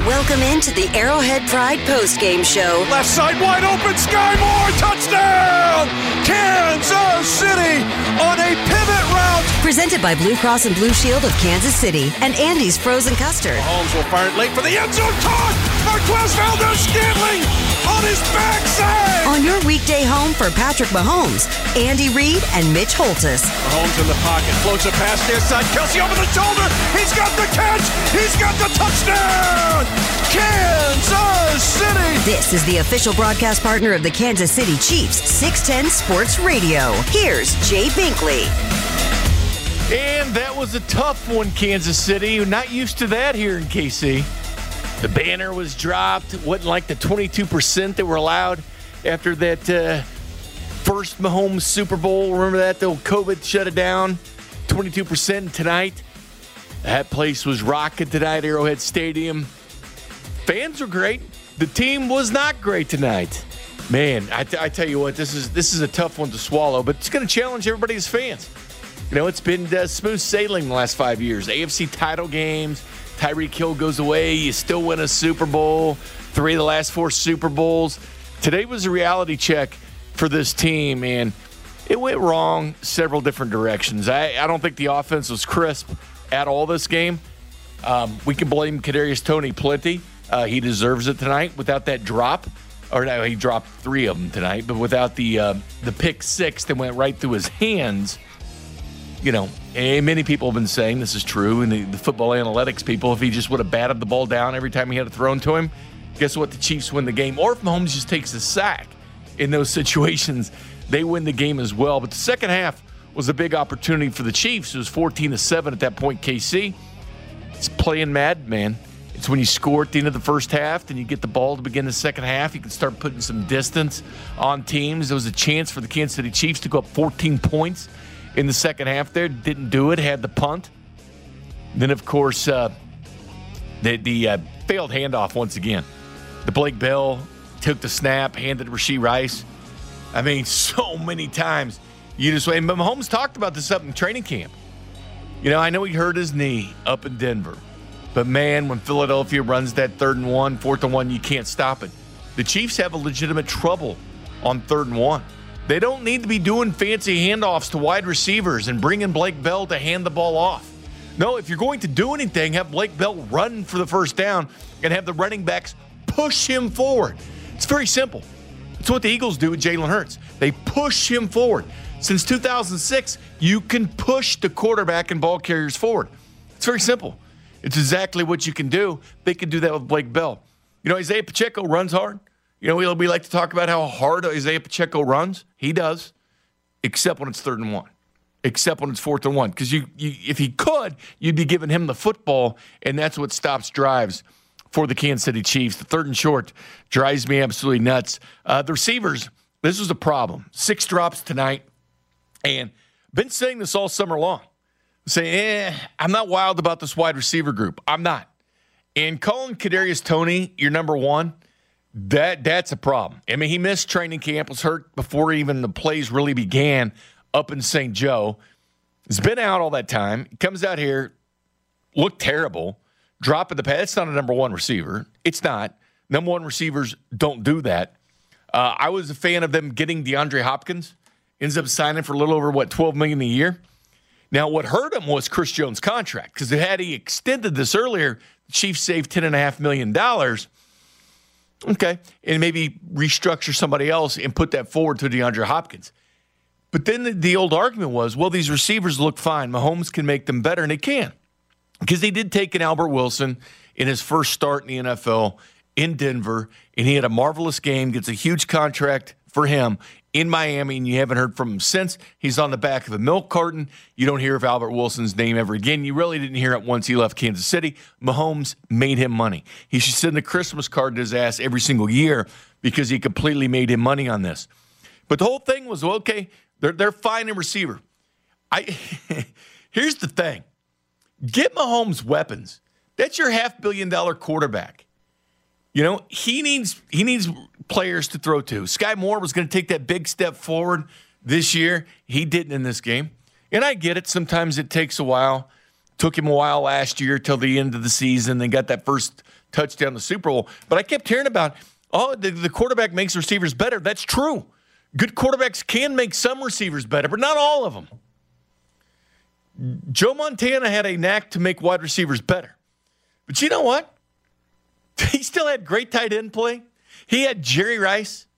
Welcome into the Arrowhead Pride postgame show. Left side wide open, Sky Moore, touchdown! Kansas City on a pivot route. Presented by Blue Cross and Blue Shield of Kansas City and Andy's Frozen Custard. Mahomes will fire it late for the end zone. Caught! Marquez Valdes-Scantling on his backside. On your weekday home for Patrick Mahomes, Andy Reid, and Mitch Holthus. Mahomes in the pocket, floats a pass near side. Kelsey over the shoulder. He's got the catch. He's got the touchdown. Kansas City. This is the official broadcast partner of the Kansas City Chiefs, 610 Sports Radio. Here's Jay Binkley. And that was a tough one, Kansas City. Not used to that here in KC. The banner was dropped. It wasn't like the 22% that were allowed after that first Mahomes Super Bowl. Remember that? The COVID shut it down. 22% tonight. That place was rocking tonight, Arrowhead Stadium. Fans were great. The team was not great tonight. Man, I tell you what, this is a tough one to swallow, but it's going to challenge everybody as fans. You know, it's been smooth sailing the last 5 years. AFC title games, Tyreek Hill goes away, you still win a Super Bowl, 3 of the last 4 Super Bowls. Today was a reality check for this team, and it went wrong several different directions. I don't think the offense was crisp at all this game. We can blame Kadarius Toney plenty. He deserves it tonight without that drop. Or no, he dropped 3 of them tonight, but without the pick 6 that went right through his hands. You know, and many people have been saying this is true, and the football analytics people, if he just would have batted the ball down every time he had it thrown to him, guess what? The Chiefs win the game. Or if Mahomes just takes a sack in those situations, they win the game as well. But the second half was a big opportunity for the Chiefs. It was 14-7 at that point, KC. It's playing mad, man. It's when you score at the end of the first half, then you get the ball to begin the second half. You can start putting some distance on teams. There was a chance for the Kansas City Chiefs to go up 14 points in the second half there. Didn't do it, had the punt. Then, of course, the failed handoff once again. The Blake Bell took the snap, handed to Rashee Rice. I mean, so many times you just wait. But Mahomes talked about this up in training camp. You know, I know he hurt his knee up in Denver. But, man, when Philadelphia runs that 3rd and 1, 4th and 1, you can't stop it. The Chiefs have a legitimate trouble on 3rd and 1. They don't need to be doing fancy handoffs to wide receivers and bringing Blake Bell to hand the ball off. No, if you're going to do anything, have Blake Bell run for the first down and have the running backs push him forward. It's very simple. It's what the Eagles do with Jalen Hurts. They push him forward. Since 2006, you can push the quarterback and ball carriers forward. It's very simple. It's exactly what you can do. They can do that with Blake Bell. You know, Isaiah Pacheco runs hard. You know, we like to talk about how hard Isaiah Pacheco runs. He does, except when it's 3rd and 1, except when it's 4th and 1. Because if he could, you'd be giving him the football, and that's what stops drives for the Kansas City Chiefs. The 3rd and short drives me absolutely nuts. The receivers, this was a problem. 6 drops tonight, and been saying this all summer long. Saying, I'm not wild about this wide receiver group. I'm not. And calling Kadarius Toney your number 1, that's a problem. I mean, he missed training camp, was hurt before even the plays really began up in St. Joe. He's been out all that time. He comes out here, looked terrible, dropping the pass. It's not a number 1 receiver. It's not. Number 1 receivers don't do that. I was a fan of them getting DeAndre Hopkins. Ends up signing for a little over, $12 million a year. Now, what hurt him was Chris Jones' contract, because had he extended this earlier, the Chiefs saved $10.5 million. Okay, and maybe restructure somebody else and put that forward to DeAndre Hopkins. But then the old argument was, well, these receivers look fine. Mahomes can make them better, and he can. Because he did take an Albert Wilson in his first start in the NFL in Denver, and he had a marvelous game, gets a huge contract for him in Miami, and you haven't heard from him since. He's on the back of a milk carton. You don't hear of Albert Wilson's name ever again. You really didn't hear it once he left Kansas City. Mahomes made him money. He should send a Christmas card to his ass every single year because he completely made him money on this. But the whole thing was, well, okay, they're fine in receiver. Here's the thing. Get Mahomes weapons. That's your $500 million quarterback. You know, he needs players to throw to. Sky Moore was going to take that big step forward this year. He didn't in this game. And I get it. Sometimes it takes a while Took him a while last year till the end of the season, then got that first touchdown in the Super Bowl. But I kept hearing about, the quarterback makes receivers better. That's true. Good quarterbacks can make some receivers better, but not all of them. Joe Montana had a knack to make wide receivers better. But you know what? He still had great tight end play. He had Jerry Rice.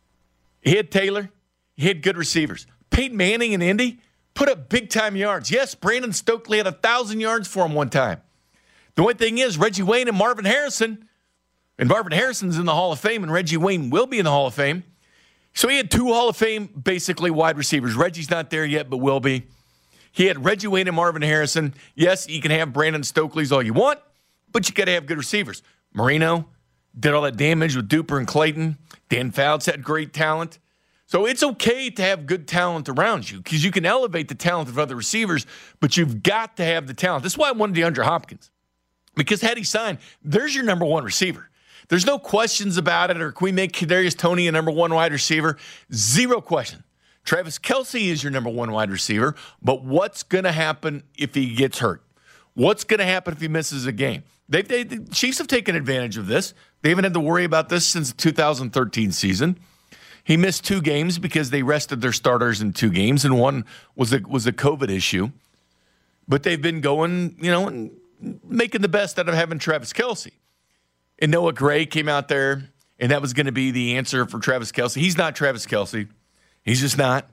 He had Taylor. He had good receivers. Peyton Manning in Indy put up big-time yards. Yes, Brandon Stokely had 1,000 yards for him one time. The only thing is, Reggie Wayne and Marvin Harrison, and Marvin Harrison's in the Hall of Fame, and Reggie Wayne will be in the Hall of Fame. So he had 2 Hall of Fame, basically, wide receivers. Reggie's not there yet, but will be. He had Reggie Wayne and Marvin Harrison. Yes, you can have Brandon Stokely's all you want, but you got to have good receivers. Marino did all that damage with Duper and Clayton. Dan Fouts had great talent. So it's okay to have good talent around you because you can elevate the talent of other receivers, but you've got to have the talent. That's why I wanted DeAndre Hopkins. Because had he signed, there's your number one receiver. There's no questions about it, or can we make Kadarius Toney a number one wide receiver? Zero question. Travis Kelce is your number one wide receiver, but what's going to happen if he gets hurt? What's going to happen if he misses a game? The Chiefs have taken advantage of this. They haven't had to worry about this since the 2013 season. He missed 2 games because they rested their starters in 2 games, and one was a COVID issue. But they've been going, and making the best out of having Travis Kelce. And Noah Gray came out there, and that was going to be the answer for Travis Kelce. He's not Travis Kelce. He's just not.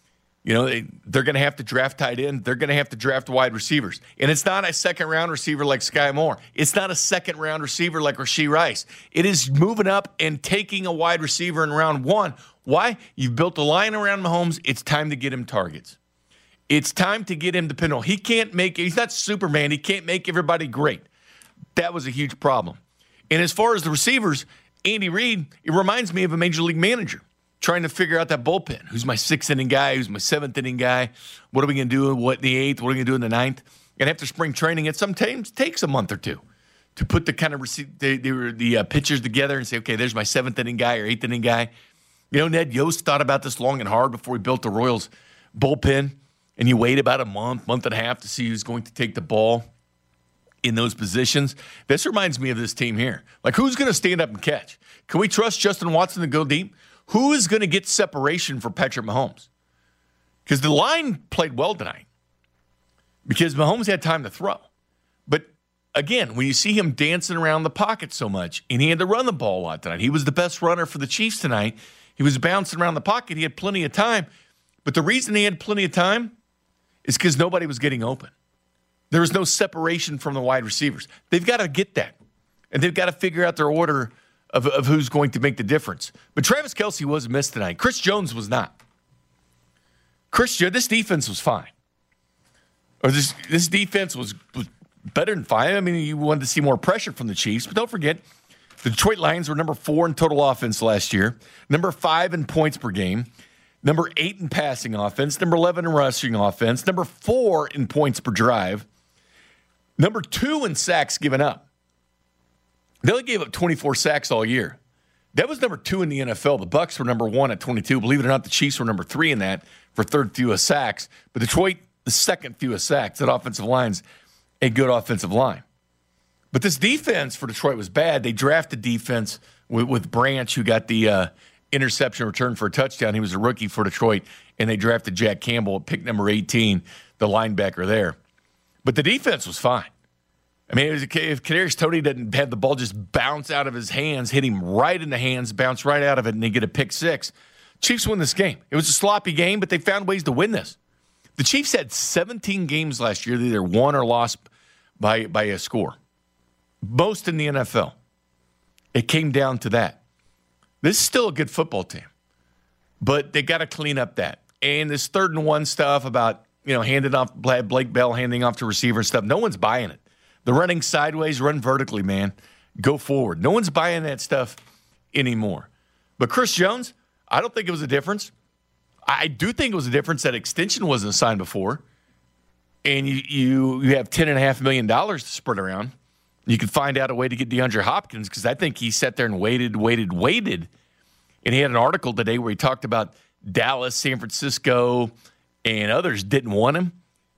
They're going to have to draft tight end. They're going to have to draft wide receivers. And it's not a second-round receiver like Sky Moore. It's not a second-round receiver like Rashee Rice. It is moving up and taking a wide receiver in round 1. Why? You've built a line around Mahomes. It's time to get him targets. It's time to get him dependable. He's not Superman. He can't make everybody great. That was a huge problem. And as far as the receivers, Andy Reid, it reminds me of a major league manager trying to figure out that bullpen. Who's my 6th inning guy? Who's my 7th inning guy? What are we going to do in the 8th? What are we going to do in the 9th? And after spring training, it sometimes takes a month or 2 to put the kind of the pitchers together and say, okay, there's my 7th inning guy or 8th inning guy. Ned Yost thought about this long and hard before he built the Royals bullpen. And you wait about a month and a half to see who's going to take the ball in those positions. This reminds me of this team here. Like, who's going to stand up and catch? Can we trust Justin Watson to go deep? Who is going to get separation for Patrick Mahomes? Because the line played well tonight. Because Mahomes had time to throw. But, again, when you see him dancing around the pocket so much, and he had to run the ball a lot tonight. He was the best runner for the Chiefs tonight. He was bouncing around the pocket. He had plenty of time. But the reason he had plenty of time is because nobody was getting open. There was no separation from the wide receivers. They've got to get that. And they've got to figure out their order of who's going to make the difference. But Travis Kelce was missed tonight. Chris Jones was not. This defense was fine. Or this defense was better than fine. I mean, you wanted to see more pressure from the Chiefs. But don't forget, the Detroit Lions were number 4 in total offense last year, number 5 in points per game, number 8 in passing offense, number 11 in rushing offense, number 4 in points per drive, number 2 in sacks given up. They only gave up 24 sacks all year. That was number 2 in the NFL. The Bucs were number 1 at 22. Believe it or not, the Chiefs were number 3 in that for third fewest sacks. But Detroit, the second fewest sacks. That offensive line's a good offensive line. But this defense for Detroit was bad. They drafted defense with Branch, who got the interception return for a touchdown. He was a rookie for Detroit, and they drafted Jack Campbell at pick number 18, the linebacker there. But the defense was fine. I mean, if Kadarius Toney didn't have the ball just bounce out of his hands, hit him right in the hands, bounce right out of it, and they get a pick 6, Chiefs win this game. It was a sloppy game, but they found ways to win this. The Chiefs had 17 games last year that either won or lost by a score. Most in the NFL. It came down to that. This is still a good football team, but they got to clean up that. And this 3rd and 1 stuff about, handing off Blake Bell, handing off to receiver and stuff, no one's buying it. The running sideways, run vertically, man. Go forward. No one's buying that stuff anymore. But Chris Jones, I don't think it was a difference. I do think it was a difference that extension wasn't signed before. And you have $10.5 million to spread around. You could find out a way to get DeAndre Hopkins, because I think he sat there and waited. And he had an article today where he talked about Dallas, San Francisco, and others didn't want him.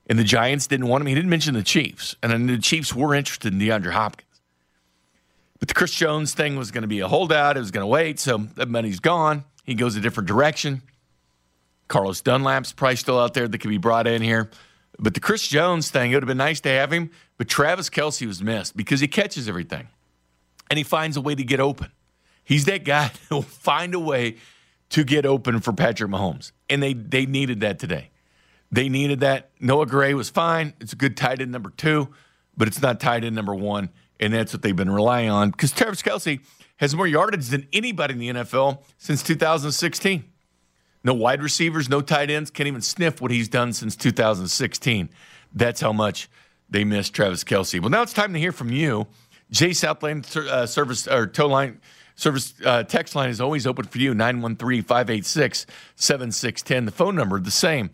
And the Giants didn't want him. He didn't mention the Chiefs. And then the Chiefs were interested in DeAndre Hopkins. But the Chris Jones thing was going to be a holdout. It was going to wait. So that money's gone. He goes a different direction. Carlos Dunlap's probably still out there that could be brought in here. But the Chris Jones thing, it would have been nice to have him. But Travis Kelce was missed because he catches everything. And he finds a way to get open. He's that guy who will find a way to get open for Patrick Mahomes. And they needed that today. They needed that. Noah Gray was fine. It's a good tight end number 2, but it's not tight end number 1, and that's what they've been relying on because Travis Kelce has more yardage than anybody in the NFL since 2016. No wide receivers, no tight ends, can't even sniff what he's done since 2016. That's how much they miss Travis Kelce. Well, now it's time to hear from you. Jay Southland service or tow line service text line is always open for you, 913-586-7610. The phone number, the same,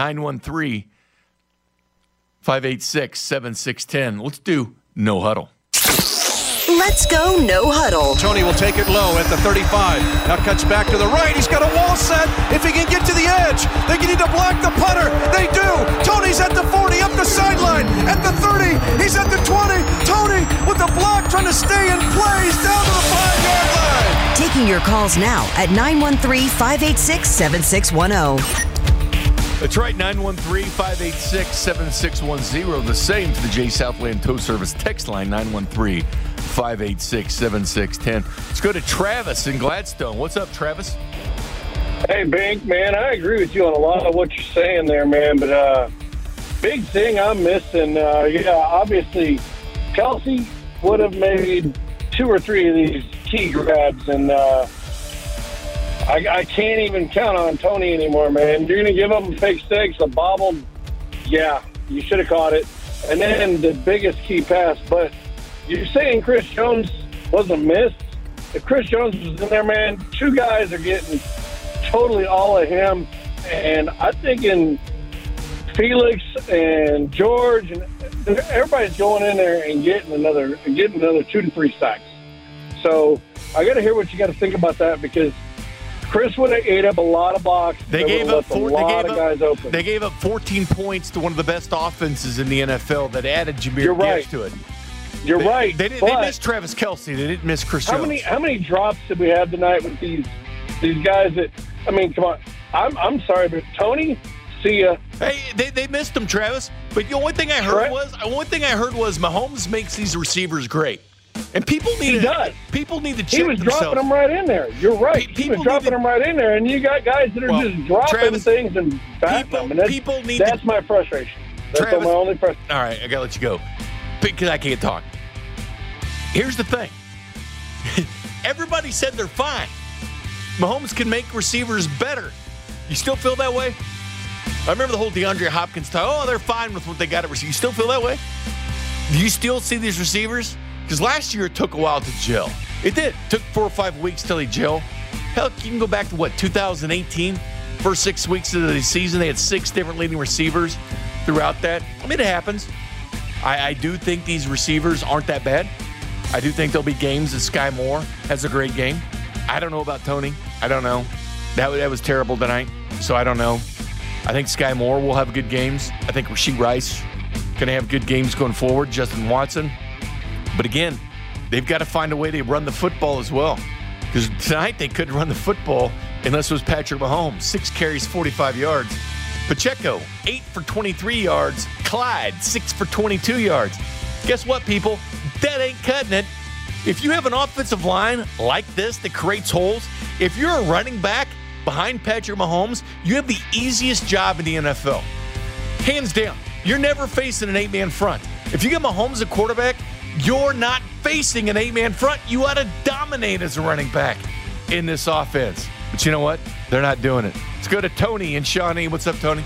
913-586-7610. Let's do No Huddle. Let's go No Huddle. Tony will take it low at the 35. Now cuts back to the right. He's got a wall set. If he can get to the edge, they can need to block the punter. They do. Tony's at the 40, up the sideline. At the 30, he's at the 20. Tony with the block trying to stay in place down to the 5-yard line. Taking your calls now at 913-586-7610. That's right, 913-586-7610. The same to the Jay Southland Tow Service text line, 913-586-7610. Let's go to Travis in Gladstone. What's up, Travis? Hey, Bink, man, I agree with you on a lot of what you're saying there, man. But big thing I'm missing, obviously, Kelce would have made 2 or 3 of these key grabs, and I can't even count on Tony anymore, man. You're going to give him fake stakes, a bobble. Yeah, you should have caught it. And then the biggest key pass. But you're saying Chris Jones wasn't missed? If Chris Jones was in there, man, 2 guys are getting totally all of him. And I'm thinking Felix and George and everybody's going in there and getting another 2 to 3 sacks. So I got to hear what you got to think about that because Chris would have ate up a lot of blocks. They gave up guys open. They gave up 14 points to one of the best offenses in the NFL that added Jahmyr Gibbs to it. You're right. They missed Travis Kelce. They didn't miss Chris Jones. How many drops did we have tonight with these guys that? I mean, come on. I'm sorry, but Tony, see ya. Hey, they missed him, Travis. But the only thing I heard was Mahomes makes these receivers great. And people need to check themselves. He was dropping them right in there. You're right. He was dropping them right in there, and you got guys that are just dropping things and batting them. And that's my frustration. That's my only frustration. All right, I got to let you go because I can't talk. Here's the thing. Everybody said they're fine. Mahomes can make receivers better. You still feel that way? I remember the whole DeAndre Hopkins talk. Oh, they're fine with what they got at receiver. You still feel that way? Do you still see these receivers? Because last year it took a while to gel. It did. It took 4 or 5 weeks till he gel. Hell, you can go back to 2018? First 6 weeks of the season, they had 6 different leading receivers throughout that. I mean, it happens. I do think these receivers aren't that bad. I do think there'll be games that Sky Moore has a great game. I don't know about Tony. I don't know. That was terrible tonight, so I don't know. I think Sky Moore will have good games. I think Rashee Rice going to have good games going forward. Justin Watson. But again, they've got to find a way to run the football as well. Because tonight they couldn't run the football unless it was Patrick Mahomes. 6 carries, 45 yards. Pacheco, 8 for 23 yards. Clyde, 6 for 22 yards. Guess what, people? That ain't cutting it. If you have an offensive line like this that creates holes, if you're a running back behind Patrick Mahomes, you have the easiest job in the NFL. Hands down. You're never facing an 8-man front. If you get Mahomes at quarterback, you're not facing an 8-man front. You ought to dominate as a running back in this offense. But you know what? They're not doing it. Let's go to Tony and Shawnee. What's up, Tony?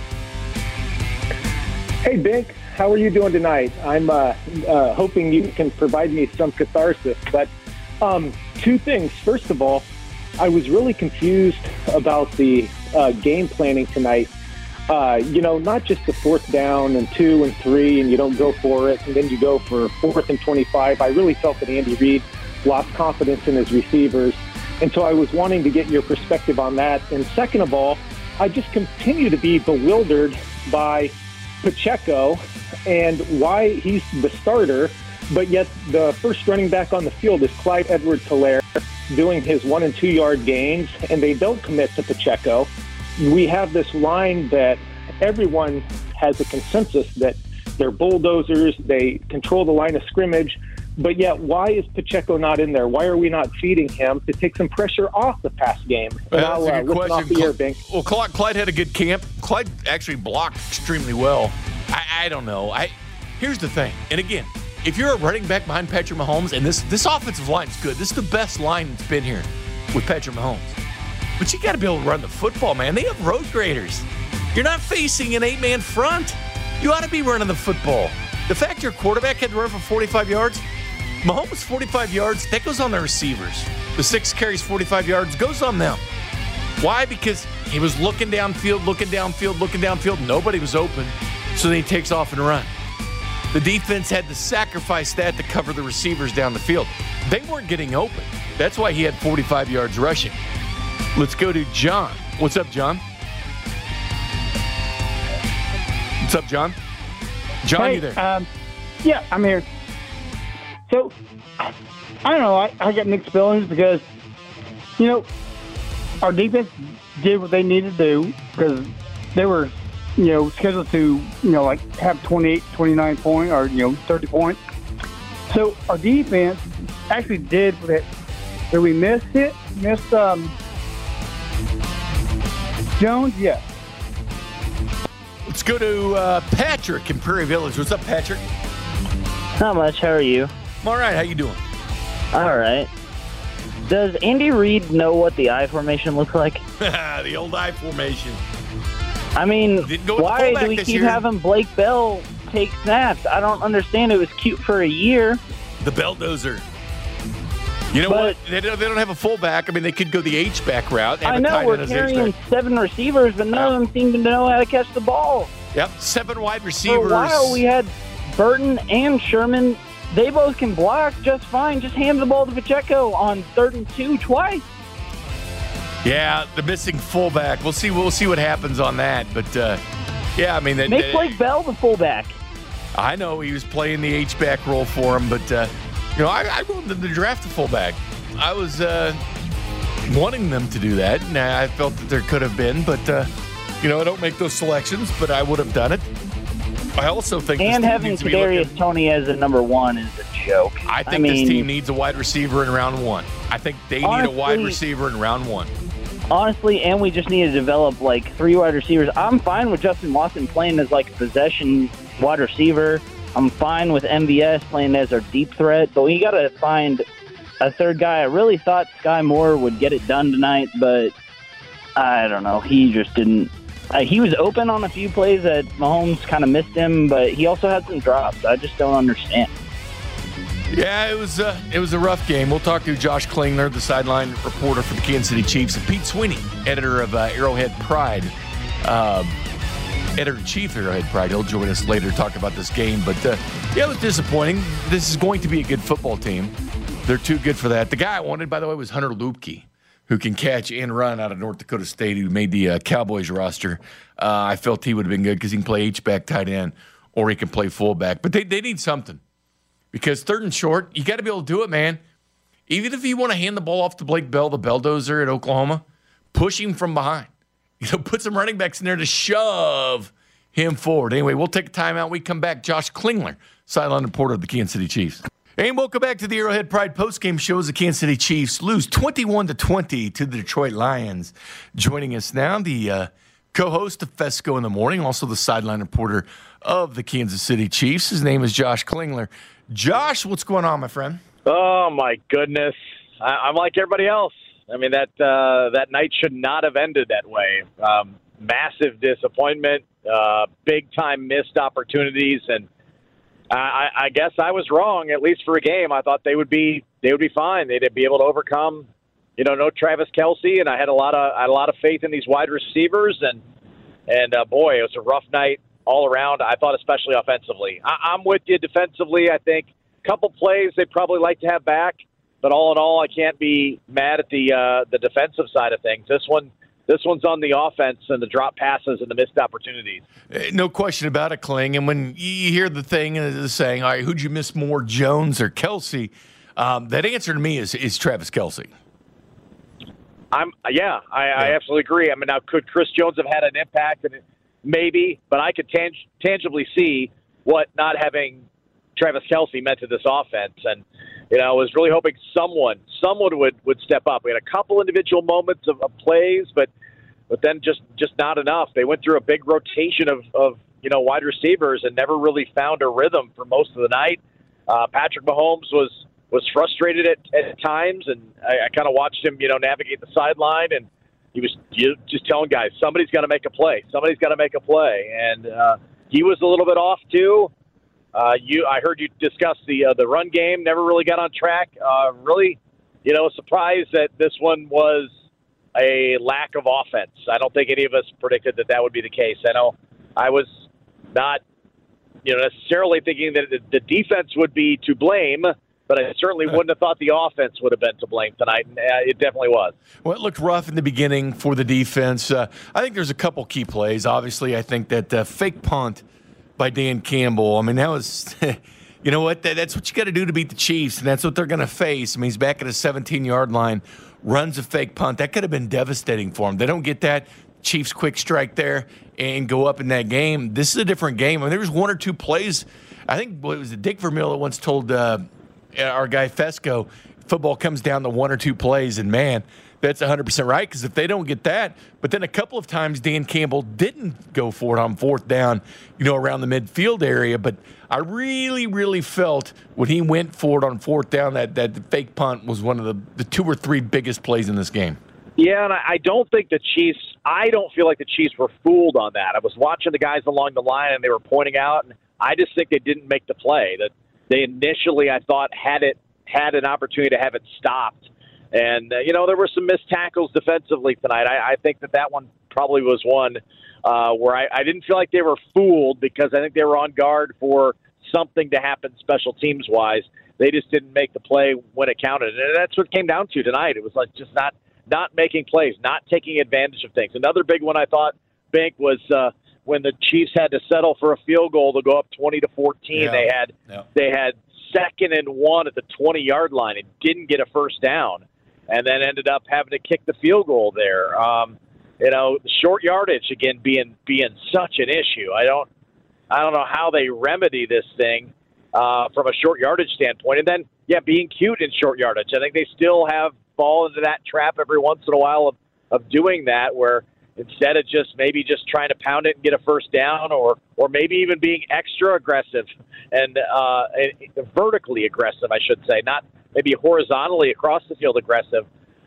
Hey, Bink. How are you doing tonight? I'm hoping you can provide me some catharsis. But 2 things. First of all, I was really confused about the game planning tonight. Not just the 4th down and 2 and 3, and you don't go for it, and then you go for 4th and 25. I really felt that Andy Reid lost confidence in his receivers, and so I was wanting to get your perspective on that. And second of all, I just continue to be bewildered by Pacheco and why he's the starter, but yet the first running back on the field is Clyde Edwards-Helaire doing his 1 and 2 yard gains, and they don't commit to Pacheco. We have this line that everyone has a consensus that they're bulldozers, they control the line of scrimmage, but yet why is Pacheco not in there? Why are we not feeding him to take some pressure off the pass game? Well, that's a good question. Off the air, Bink. Well, Clyde had a good camp. Clyde actually blocked extremely well. I don't know. Here's the thing, and again, if you're a running back behind Patrick Mahomes, and this offensive line is good, this is the best line that's been here with Patrick Mahomes. But you got to be able to run the football, man. They have road graders. You're not facing an 8-man front. You ought to be running the football. The fact your quarterback had to run for 45 yards, Mahomes 45 yards, that goes on the receivers. The 6 carries 45 yards goes on them. Why? Because he was looking downfield. Nobody was open. So then he takes off and runs. The defense had to sacrifice that to cover the receivers down the field. They weren't getting open. That's why he had 45 yards rushing. Let's go to John. What's up, John? What's up, John? John, hey, you there? Yeah, I'm here. So, I don't know. I got mixed feelings because, our defense did what they needed to do because they were, scheduled to, have 28, 29 points or, 30 points. So, our defense actually did that. Did we miss it? Missed Jones? Yes. Let's go to Patrick in Prairie Village. What's up, Patrick? Not much. How are you? I'm all right. How you doing? All right. Does Andy Reid know what the I formation looks like? The old I formation. I mean, why do we keep year. having Blake Bell take snaps? I don't understand. It was cute for a year. The Belldozer. You know what? They don't have a fullback. I mean, they could go the H-back route. I know we're carrying 7 receivers, but none of them seem to know how to catch the ball. Yep, 7 wide receivers. For a while, we had Burton and Sherman. They both can block just fine. Just hand the ball to Pacheco on 3rd and 2 twice. Yeah, the missing fullback. We'll see what happens on that. But, yeah, I mean... Make Blake Bell the fullback. I know he was playing the H-back role for him, but, I wanted them to draft a fullback. I was wanting them to do that, and I felt that there could have been, but, I don't make those selections, but I would have done it. I also think and having Kadarius Toney as a number 1 is a joke. I think this team needs a wide receiver in round 1. I think they need a wide receiver in round 1. Honestly, and we just need to develop 3 wide receivers. I'm fine with Justin Watson playing as a possession wide receiver. I'm fine with MVS playing as our deep threat, but we got to find a third guy. I really thought Sky Moore would get it done tonight, but I don't know. He just didn't. He was open on a few plays that Mahomes kind of missed him, but he also had some drops. I just don't understand. Yeah, it was a rough game. We'll talk to Josh Klingler, the sideline reporter for the Kansas City Chiefs, and Pete Sweeney, editor of Arrowhead Pride, editor-in-chief of Arrowhead Pride. He'll join us later to talk about this game. But, it was disappointing. This is going to be a good football team. They're too good for that. The guy I wanted, by the way, was Hunter Luepke, who can catch and run out of North Dakota State, who made the Cowboys roster. I felt he would have been good because he can play H-back tight end or he can play fullback. But they need something. Because 3rd and short, you got to be able to do it, man. Even if you want to hand the ball off to Blake Bell, the Belldozer at Oklahoma, push him from behind. Put some running backs in there to shove him forward. Anyway, we'll take a timeout. We come back. Josh Klingler, sideline reporter of the Kansas City Chiefs. And welcome back to the Arrowhead Pride postgame show as the Kansas City Chiefs lose 21-20 to the Detroit Lions. Joining us now, the co-host of Fesco in the Morning, also the sideline reporter of the Kansas City Chiefs. His name is Josh Klingler. Josh, what's going on, my friend? Oh, my goodness. I'm like everybody else. I mean, that night should not have ended that way. Massive disappointment, big-time missed opportunities, and I guess I was wrong, at least for a game. I thought they would be fine. They'd be able to overcome, no Travis Kelce, and I had a lot of faith in these wide receivers, and boy, it was a rough night all around. I thought especially offensively. I'm with you defensively. I think a couple plays they'd probably like to have back, but all in all, I can't be mad at the defensive side of things. This one This one's on the offense and the drop passes and the missed opportunities. No question about it, Kling. And when you hear the thing saying, all right, who'd you miss more, Jones or Kelce? That answer to me is Travis Kelce. I absolutely agree. I mean, now could Chris Jones have had an impact? And maybe, but I could tangibly see what not having Travis Kelce meant to this offense. And, I was really hoping someone would step up. We had a couple individual moments of plays, but then just not enough. They went through a big rotation of wide receivers and never really found a rhythm for most of the night. Patrick Mahomes was frustrated at times, and I kind of watched him, navigate the sideline, and he was just telling guys, somebody's got to make a play. Somebody's got to make a play. And he was a little bit off, too. I heard you discuss the run game, never really got on track. Really, surprised that this one was a lack of offense. I don't think any of us predicted that would be the case. I know I was not, necessarily thinking that the defense would be to blame, but I certainly wouldn't have thought the offense would have been to blame tonight, and it definitely was. Well, it looked rough in the beginning for the defense. I think there's a couple key plays. Obviously, I think that fake punt by Dan Campbell, I mean, that was, you know what, that's what you got to do to beat the Chiefs, and that's what they're going to face. I mean, he's back at a 17-yard line, runs a fake punt. That could have been devastating for him. They don't get that. Chiefs quick strike there and go up in that game. This is a different game. I mean, there was one or two plays. I think it was Dick Vermeil that once told our guy Fesco, football comes down to one or two plays, and man, that's 100% right, because if they don't get that, but then a couple of times Dan Campbell didn't go for it on fourth down, around the midfield area, but I really, really felt when he went for it on fourth down that fake punt was one of the two or three biggest plays in this game. Yeah, and I don't think I don't feel like the Chiefs were fooled on that. I was watching the guys along the line, and they were pointing out, and I just think they didn't make the play. That they initially, I thought, had an opportunity to have it stopped. And, there were some missed tackles defensively tonight. I think that one probably was one where I didn't feel like they were fooled, because I think they were on guard for something to happen special teams-wise. They just didn't make the play when it counted. And that's what it came down to tonight. It was like just not making plays, not taking advantage of things. Another big one I thought, Bink, was when the Chiefs had to settle for a field goal to go up 20-14. Yeah. They had 2nd and 1 at the 20-yard line and didn't get a first down, and then ended up having to kick the field goal there. The short yardage again being such an issue. I don't know how they remedy this thing from a short yardage standpoint. And then being cute in short yardage. I think they still have fallen into that trap every once in a while of doing that, where instead of just trying to pound it and get a first down, or maybe even being extra aggressive and vertically aggressive, I should say, not maybe horizontally across the field aggressive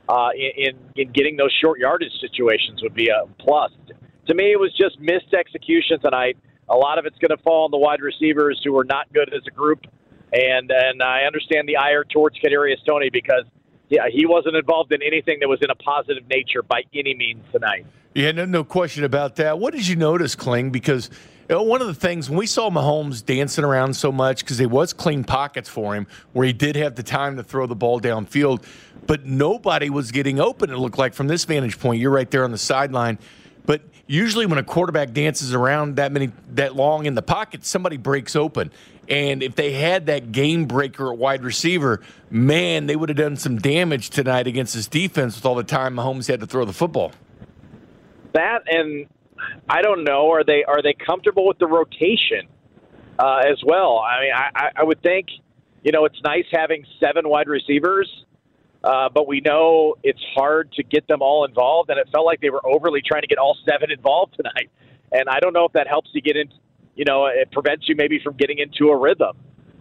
in getting those short yardage situations would be a plus. To me, it was just missed execution tonight. A lot of it's going to fall on the wide receivers, who are not good as a group, and I understand the ire towards Kadarius Toney, because he wasn't involved in anything that was in a positive nature by any means tonight. Yeah, no question about that. What did you notice, Kling? Because one of the things, when we saw Mahomes dancing around so much, because there was clean pockets for him where he did have the time to throw the ball downfield, but nobody was getting open, it looked like, from this vantage point. You're right there on the sideline. But usually when a quarterback dances around that long in the pocket, somebody breaks open. And if they had that game breaker at wide receiver, man, they would have done some damage tonight against this defense with all the time Mahomes had to throw the football. That, and I don't know, are they comfortable with the rotation as well? I mean, I would think, it's nice having 7 wide receivers, but we know it's hard to get them all involved, and it felt like they were overly trying to get all 7 involved tonight. And I don't know if that helps you get in. It prevents you maybe from getting into a rhythm.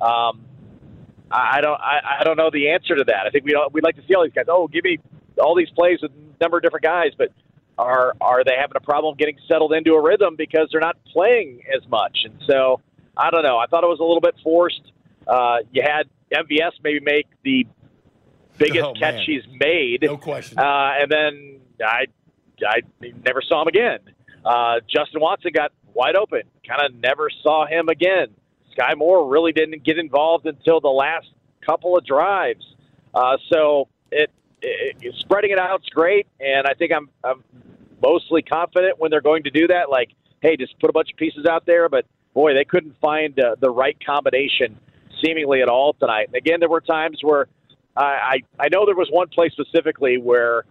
I don't know the answer to that. I think we'd like to see all these guys. Oh, give me all these plays with a number of different guys, but are they having a problem getting settled into a rhythm because they're not playing as much? And so I don't know. I thought it was a little bit forced. You had MVS maybe make the biggest catch he's made, no question, and then I never saw him again. Justin Watson got wide open. Kind of never saw him again. Sky Moore really didn't get involved until the last couple of drives. So spreading it out is great, and I think I'm mostly confident when they're going to do that. Like, hey, just put a bunch of pieces out there. But, boy, they couldn't find the right combination seemingly at all tonight. And, again, there were times where I know there was one play specifically where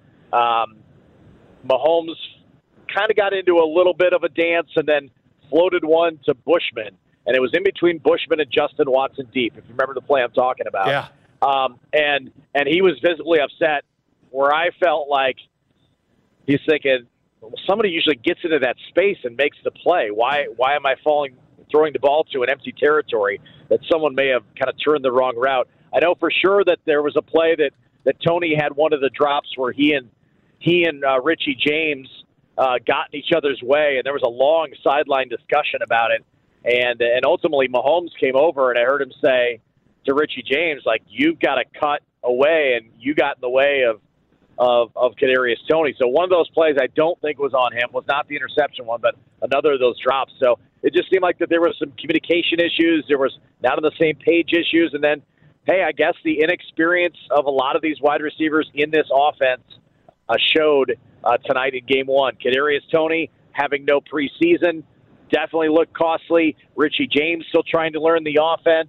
Mahomes kind of got into a little bit of a dance and then floated one to Bushman. And it was in between Bushman and Justin Watson deep, if you remember the play I'm talking about. Yeah. And he was visibly upset, where I felt like he's thinking, well, somebody usually gets into that space and makes the play. Why am I throwing the ball to an empty territory that someone may have kind of turned the wrong route? I know for sure that there was a play that Tony had one of the drops where he and Richie James got in each other's way, and there was a long sideline discussion about it. And ultimately Mahomes came over, and I heard him say to Richie James, like, you've got to cut away, and you got in the way of Kadarius Toney. So one of those plays I don't think was on him, was not the interception one, but another of those drops. So it just seemed like that there was some communication issues. There was not on the same page issues. And then, hey, I guess the inexperience of a lot of these wide receivers in this offense showed tonight in game one. Kadarius Toney having no preseason definitely looked costly. Richie James still trying to learn the offense.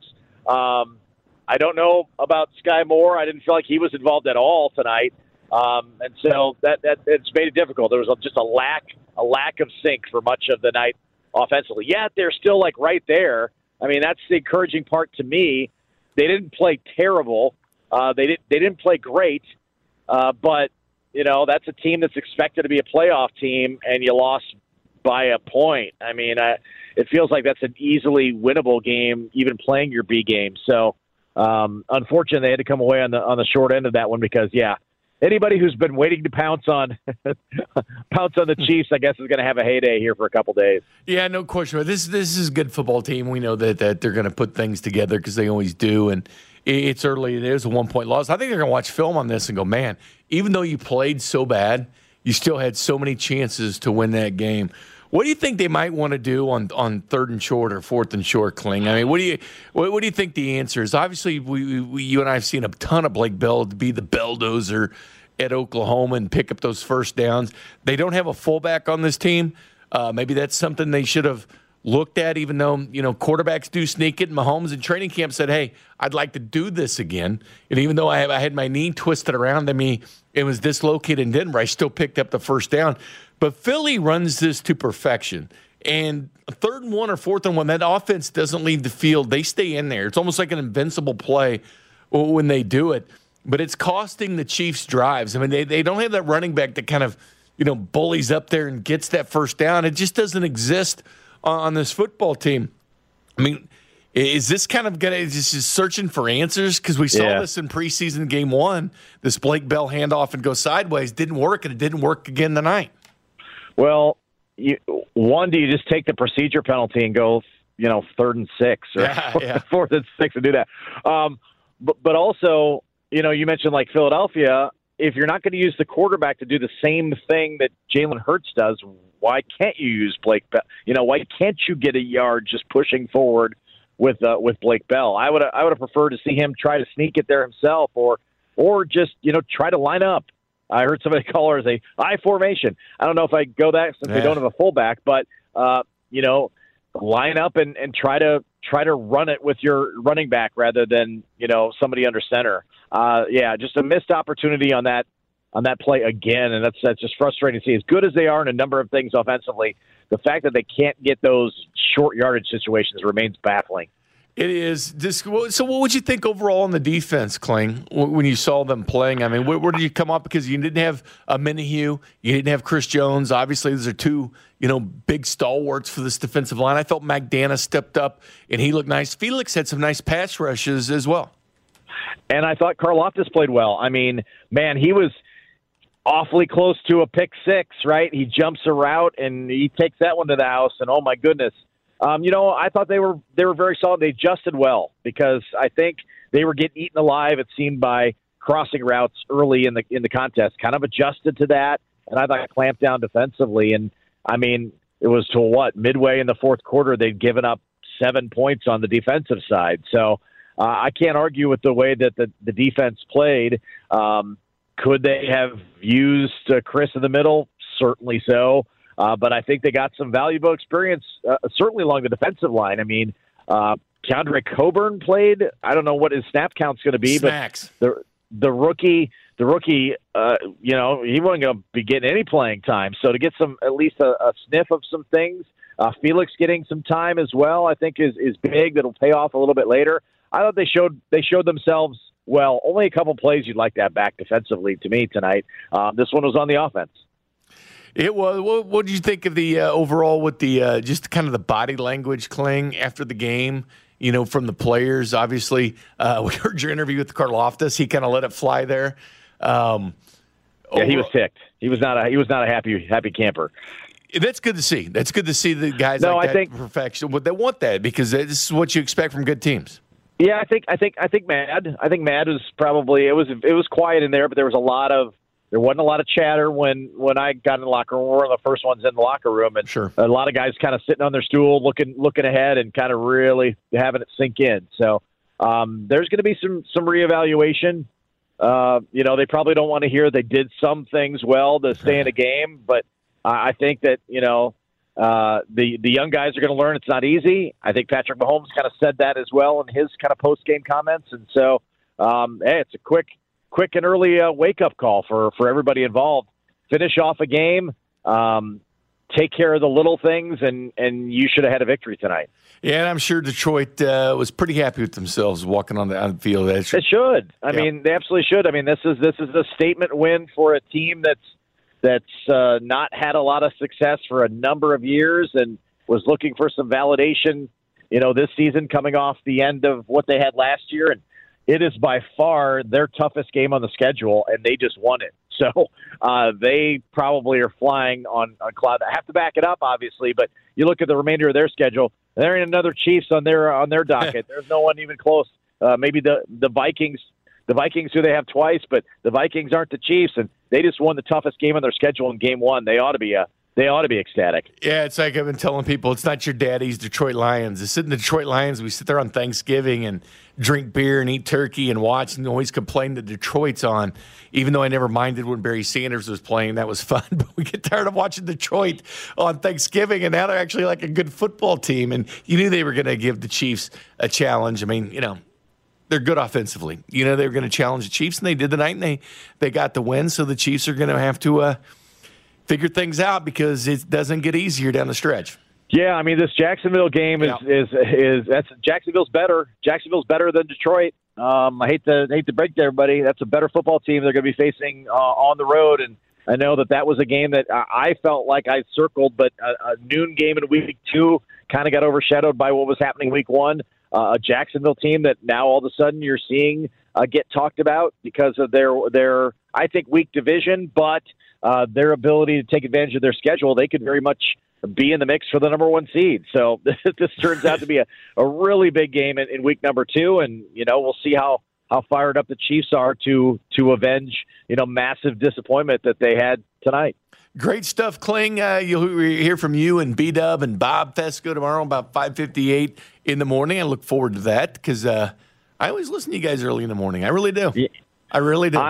I don't know about Sky Moore. I didn't feel like he was involved at all tonight. And so that it's made it difficult. There was just a lack of sync for much of the night offensively. Yet they're still like right there. I mean, that's the encouraging part to me. They didn't play terrible. They didn't play great. But you know, that's a team that's expected to be a playoff team, and you lost by a point. I mean, it feels like that's an easily winnable game, even playing your B game. So, unfortunately, they had to come away on the short end of that one because, yeah, anybody who's been waiting to pounce on the Chiefs, I guess, is going to have a heyday here for a couple days. Yeah, no question. This is a good football team. We know that they're going to put things together because they always do, and it's early. It is a 1-point loss. I think they're going to watch film on this and go, man, even though you played so bad, you still had so many chances to win that game. What do you think they might want to do on third and short or fourth and short, Kling? I mean, what do you think the answer is? Obviously, you and I have seen a ton of Blake Bell to be the belldozer at Oklahoma and pick up those first downs. They don't have a fullback on this team. Maybe that's something they should have looked at, even though, you know, quarterbacks do sneak it. Mahomes in training camp said, hey, I'd like to do this again. And even though I had my knee twisted around, I mean, it was dislocated in Denver, I still picked up the first down. But Philly runs this to perfection. And a 3rd and 1 or 4th and 1, that offense doesn't leave the field. They stay in there. It's almost like an invincible play when they do it. But it's costing the Chiefs drives. I mean, they don't have that running back that kind of, you know, bullies up there and gets that first down. It just doesn't exist on this football team. I mean, is this kind of going to just searching for answers? Because we saw this in preseason game 1. This Blake Bell handoff and go sideways didn't work, and it didn't work again tonight. Well, do you just take the procedure penalty and go, 3rd and 6 or 4th and 6 and do that? But also, you mentioned like Philadelphia. If you're not going to use the quarterback to do the same thing that Jalen Hurts does, why can't you use Blake Bell? Why can't you get a yard just pushing forward with Blake Bell? I would have preferred to see him try to sneak it there himself, or just try to line up. I heard somebody call it as a I formation. I don't know if I go that since they don't have a fullback, but line up and try to run it with your running back rather than somebody under center. Just a missed opportunity on that play again, and that's just frustrating to see. As good as they are in a number of things offensively, the fact that they can't get those short yardage situations remains baffling. It is. So what would you think overall on the defense, Kling, when you saw them playing? I mean, where did you come up? Because you didn't have a Minihue, you didn't have Chris Jones. Obviously, those are two, big stalwarts for this defensive line. I felt McDaniel stepped up, and he looked nice. Felix had some nice pass rushes as well. And I thought Karlaftis played well. I mean, man, he was awfully close to a pick six, right? He jumps a route, and he takes that one to the house, and oh, my goodness. I thought they were very solid. They adjusted well because I think they were getting eaten alive, it seemed, by crossing routes early in the contest. Kind of adjusted to that, and I thought clamped down defensively. And, I mean, it was to midway in the fourth quarter, they'd given up 7 points on the defensive side. So I can't argue with the way that the defense played. Could they have used Chris in the middle? certainly so. But I think they got some valuable experience, certainly along the defensive line. I mean, Keandre Coburn played. I don't know what his snap count's going to be, Snacks. but the rookie, he wasn't going to be getting any playing time. So to get at least a sniff of some things, Felix getting some time as well, I think is big. That'll pay off a little bit later. I thought they showed themselves well. Only a couple plays you'd like to have back defensively to me tonight. This one was on the offense. It was. What did you think of the overall with the just kind of the body language, Kling, after the game? From the players. Obviously, we heard your interview with Karlaftis. He kind of let it fly there. He was ticked. He was not a happy camper. That's good to see. That's good to see the guys I think perfection. But they want that because this is what you expect from good teams. Yeah, I think Mad. I think Mad was probably it was quiet in there, but there wasn't a lot of chatter when I got in the locker room. We were one of the first ones in the locker room, and sure. A lot of guys kind of sitting on their stool, looking ahead, and kind of really having it sink in. So there's going to be some reevaluation. They probably don't want to hear they did some things well to stay in a game, but I think that the young guys are going to learn it's not easy. I think Patrick Mahomes kind of said that as well in his kind of post game comments, and so it's a quick and early wake-up call for everybody involved. Finish off a game, take care of the little things, and you should have had a victory tonight. Yeah, and I'm sure Detroit was pretty happy with themselves walking on the field. They should. I mean, they absolutely should. I mean, this is a statement win for a team that's not had a lot of success for a number of years and was looking for some validation, this season coming off the end of what they had last year. And it is by far their toughest game on the schedule, and they just won it. So they probably are flying on cloud. I have to back it up, obviously, but you look at the remainder of their schedule, there ain't another Chiefs on their docket. There's no one even close. Maybe the Vikings, who they have twice, but the Vikings aren't the Chiefs, and they just won the toughest game on their schedule in game one. They ought to be ecstatic. Yeah, it's like I've been telling people, it's not your daddy's Detroit Lions. It's sitting the Detroit Lions. We sit there on Thanksgiving and drink beer and eat turkey and watch and always complain that Detroit's on, even though I never minded when Barry Sanders was playing. That was fun. But we get tired of watching Detroit on Thanksgiving, and now they're actually like a good football team. And you knew they were going to give the Chiefs a challenge. I mean, they're good offensively. They were going to challenge the Chiefs, and they did tonight, and they got the win. So the Chiefs are going to have to figure things out because it doesn't get easier down the stretch. Yeah, I mean, this Jacksonville game is Jacksonville's better. Jacksonville's better than Detroit. I hate to break to everybody. That's a better football team they're going to be facing on the road, and I know that was a game that I felt like I circled, but a noon game in week 2 kind of got overshadowed by what was happening week 1. A Jacksonville team that now all of a sudden you're seeing get talked about because of their I think weak division, but their ability to take advantage of their schedule. They could very much be in the mix for the number 1 seed. So this turns out to be a really big game in week number 2, and we'll see how fired up the Chiefs are to avenge massive disappointment that they had tonight. Great stuff, Kling. You'll hear from you and B-Dub and Bob Fesco tomorrow about 5:58 in the morning. I look forward to that because I always listen to you guys early in the morning. I really do. Yeah. I really do.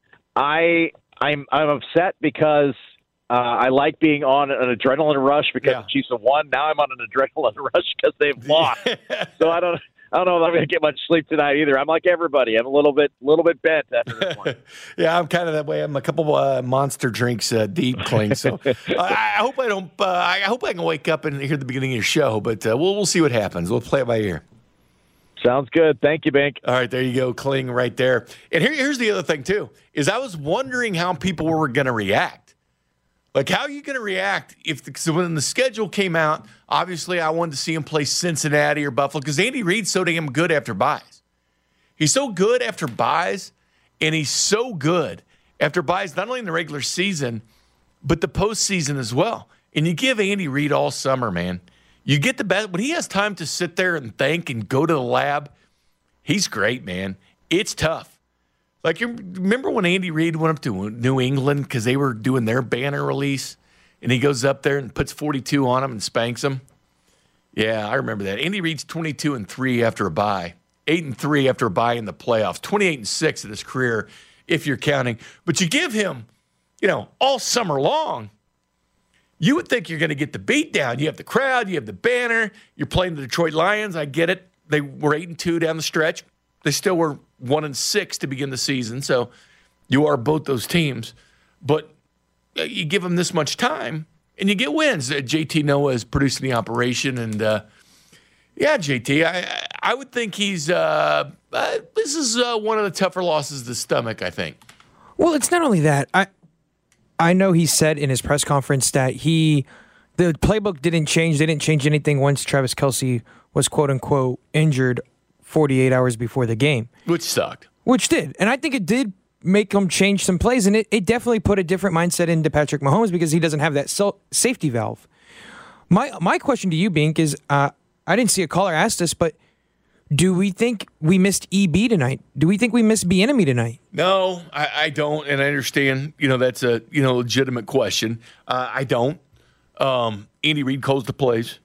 I'm upset because I like being on an adrenaline rush because the Chiefs have won. Now I'm on an adrenaline rush because they've lost. So I don't know if I'm going to get much sleep tonight either. I'm like everybody. I'm a little bit bent after this one. Yeah, I'm kind of that way. I'm a couple monster drinks deep, Kling. So I hope I don't. I hope I can wake up and hear the beginning of your show. But we'll see what happens. We'll play it by ear. Sounds good. Thank you, Bink. All right, there you go, Kling, right there. And here's the other thing too: is I was wondering how people were going to react. Like, how are you going to react so when the schedule came out? Obviously, I wanted to see him play Cincinnati or Buffalo because Andy Reid's so damn good after buys. He's so good after buys, and he's so good after buys not only in the regular season, but the postseason as well. And you give Andy Reid all summer, man. You get the best. When he has time to sit there and think and go to the lab, he's great, man. It's tough. Like, you remember when Andy Reid went up to New England because they were doing their banner release, and he goes up there and puts 42 on them and spanks them? Yeah, I remember that. Andy Reid's 22-3 after a bye, 8-3 after a bye in the playoffs, 28-6 in his career, if you're counting. But you give him, all summer long, You would think you're going to get the beat down. You have the crowd, you have the banner, you're playing the Detroit Lions. I get it. They were 8-2 down the stretch. They still were 1-6 to begin the season. So you are both those teams. But you give them this much time, and you get wins. JT Noah is producing the operation. And, JT, I would think he's this is one of the tougher losses to stomach, I think. Well, it's not only that. I know he said in his press conference that the playbook didn't change. They didn't change anything once Travis Kelce was, quote-unquote, injured 48 hours before the game. Which sucked. Which did. And I think it did make him change some plays, and it definitely put a different mindset into Patrick Mahomes because he doesn't have that safety valve. My question to you, Bink, is I didn't see a caller ask this, but do we think we missed EB tonight? Do we think we missed Bieniemy tonight? No, I don't, and I understand. That's a legitimate question. I don't. Andy Reid calls the plays.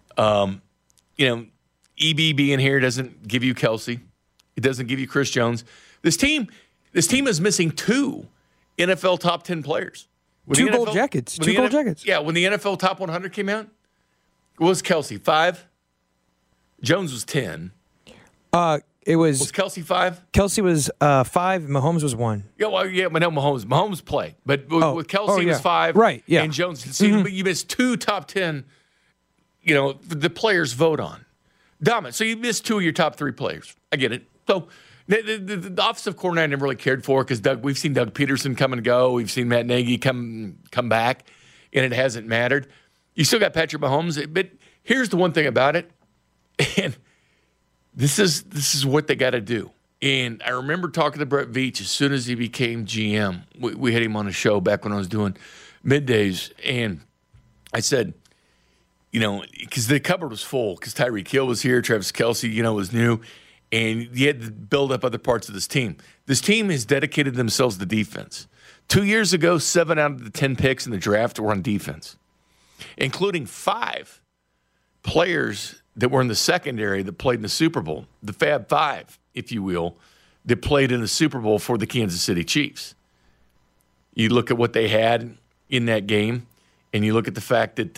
EB being here doesn't give you Kelce. It doesn't give you Chris Jones. This team is missing 2 NFL top 10 players. Two gold jackets. Yeah, when the NFL top 100 came out, what was Kelce? 5? Jones was 10. Was Kelce 5? Kelce was 5. Mahomes was 1. Yeah, but no, Mahomes played, but with Kelce was 5, right? Yeah, and Jones. See, you missed 2 top 10. The players vote on. Dominant. So you missed 2 of your top 3 players. I get it. So the offensive coordinator I never really cared for because we've seen Doug Peterson come and go. We've seen Matt Nagy come back, and it hasn't mattered. You still got Patrick Mahomes, but here's the one thing about it, and this is what they got to do. And I remember talking to Brett Veach as soon as he became GM. We had him on a show back when I was doing middays, and I said, because the cupboard was full, because Tyreek Hill was here, Travis Kelce, was new, and you had to build up other parts of this team. This team has dedicated themselves to defense. 2 years ago, 7 out of the 10 picks in the draft were on defense, including 5 players that were in the secondary that played in the Super Bowl, the Fab Five, if you will, that played in the Super Bowl for the Kansas City Chiefs. You look at what they had in that game, and you look at the fact that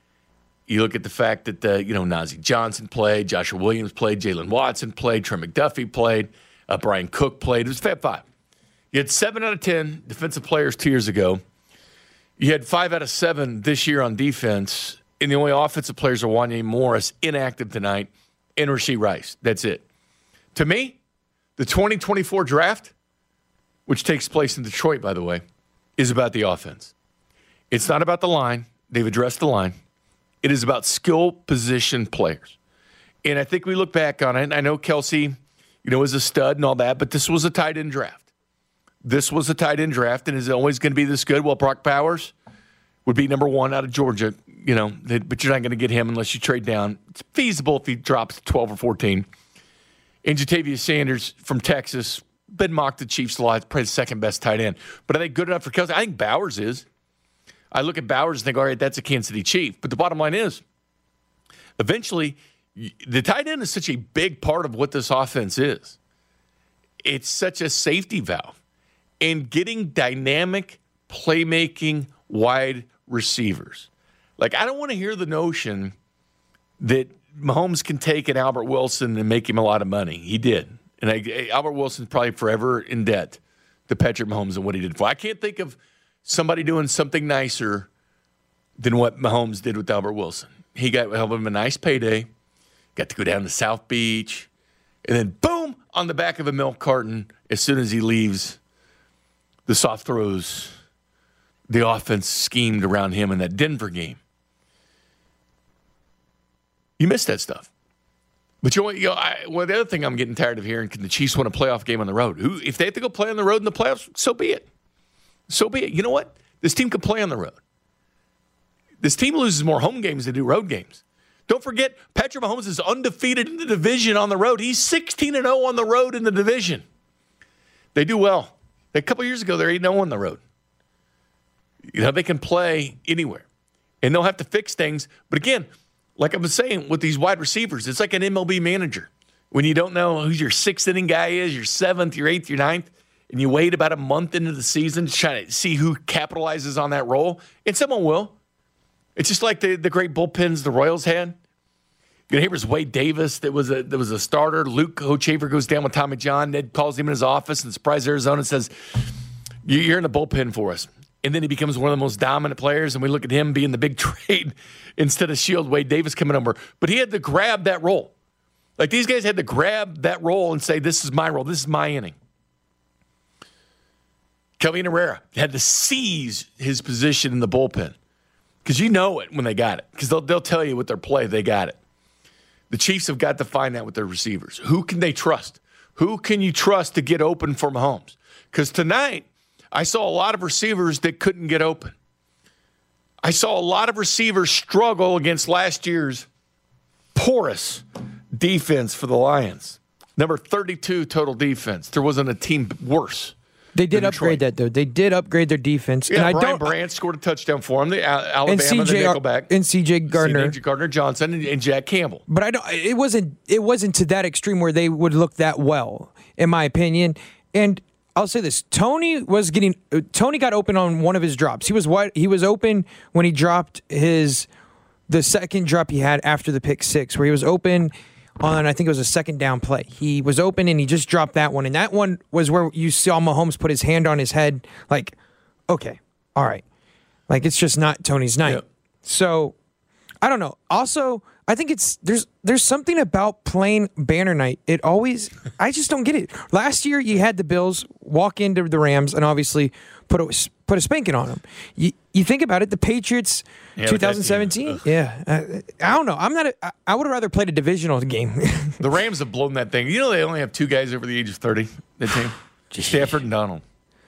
Najee Johnson played, Joshua Williams played, Jalen Watson played, Trey McDuffie played, Brian Cook played. It was Fab Five. You had 7 out of 10 defensive players 2 years ago. You had 5 out of 7 this year on defense. And the only offensive players are Wanya Morris, inactive tonight, and Rashee Rice. That's it. To me, the 2024 draft, which takes place in Detroit, by the way, is about the offense. It's not about the line. They've addressed the line. It is about skill position players. And I think we look back on it. I know Kelce, is a stud and all that, but this was a tight end draft. This was a tight end draft, and is it always going to be this good? Well, Brock Bowers would be number 1 out of Georgia, but you're not going to get him unless you trade down. It's feasible if he drops 12 or 14. And Jatavius Sanders from Texas, been mocked the Chiefs a lot, probably the second best tight end. But are they good enough for Kelce? I think Bowers is. I look at Bowers and think, all right, that's a Kansas City Chief. But the bottom line is, eventually, the tight end is such a big part of what this offense is. It's such a safety valve. And getting dynamic, playmaking, wide receivers. Like, I don't want to hear the notion that Mahomes can take an Albert Wilson and make him a lot of money. He did. And Albert Wilson's probably forever in debt to Patrick Mahomes and what he did for. I can't think of somebody doing something nicer than what Mahomes did with Albert Wilson. He helped him a nice payday, got to go down to South Beach, and then boom, on the back of a milk carton as soon as he leaves, the soft throws, the offense schemed around him in that Denver game. You miss that stuff. But the other thing I'm getting tired of hearing, can the Chiefs win a playoff game on the road? If they have to go play on the road in the playoffs, so be it. So be it. You know what? This team can play on the road. This team loses more home games than do road games. Don't forget, Patrick Mahomes is undefeated in the division on the road. He's 16-0 on the road in the division. They do well. A couple years ago, they're 8-0 on the road. They can play anywhere. And they'll have to fix things. But again, like I was saying, with these wide receivers, it's like an MLB manager. When you don't know who your 6th inning guy is, your 7th, your 8th, your 9th, and you wait about a month into the season to try to see who capitalizes on that role, and someone will. It's just like the great bullpens the Royals had. Here was Wade Davis that was a starter. Luke Hochevar goes down with Tommy John. Ned calls him in his office in Surprise, Arizona, and says, "You're in the bullpen for us." And then he becomes one of the most dominant players, and we look at him being the big trade instead of Shield, Wade Davis coming over. But he had to grab that role. Like, these guys had to grab that role and say, this is my role. This is my inning. Kelvin Herrera had to seize his position in the bullpen because you know it when they got it because they'll tell you with their play they got it. The Chiefs have got to find that with their receivers. Who can they trust? Who can you trust to get open for Mahomes? Because tonight, I saw a lot of receivers that couldn't get open. I saw a lot of receivers struggle against last year's porous defense for the Lions. Number 32 total defense. There wasn't a team worse. They did upgrade that, though. They did upgrade their defense. Yeah, and Brian Brandt scored a touchdown for them. The Alabama, the nickelback. And C.J. Gardner. C.J. Gardner-Johnson and Jack Campbell. But it wasn't to that extreme where they would look that well, in my opinion. And I'll say this: Tony got open on one of his drops. He was open when he dropped the second drop he had after the pick six, where he was open on, I think it was a second down play. He was open and he just dropped that one. And that one was where you saw Mahomes put his hand on his head, like, okay, all right. Like, it's just not Tony's night. Yep. So, I don't know. Also, I think there's something about playing banner night. I just don't get it. Last year, you had the Bills walk into the Rams and obviously put a spanking on them. You think about it, the Patriots, 2017. I don't know. I would have rather played a divisional game. The Rams have blown that thing. You know they only have two guys over the age of 30. That team, Stafford and Donald.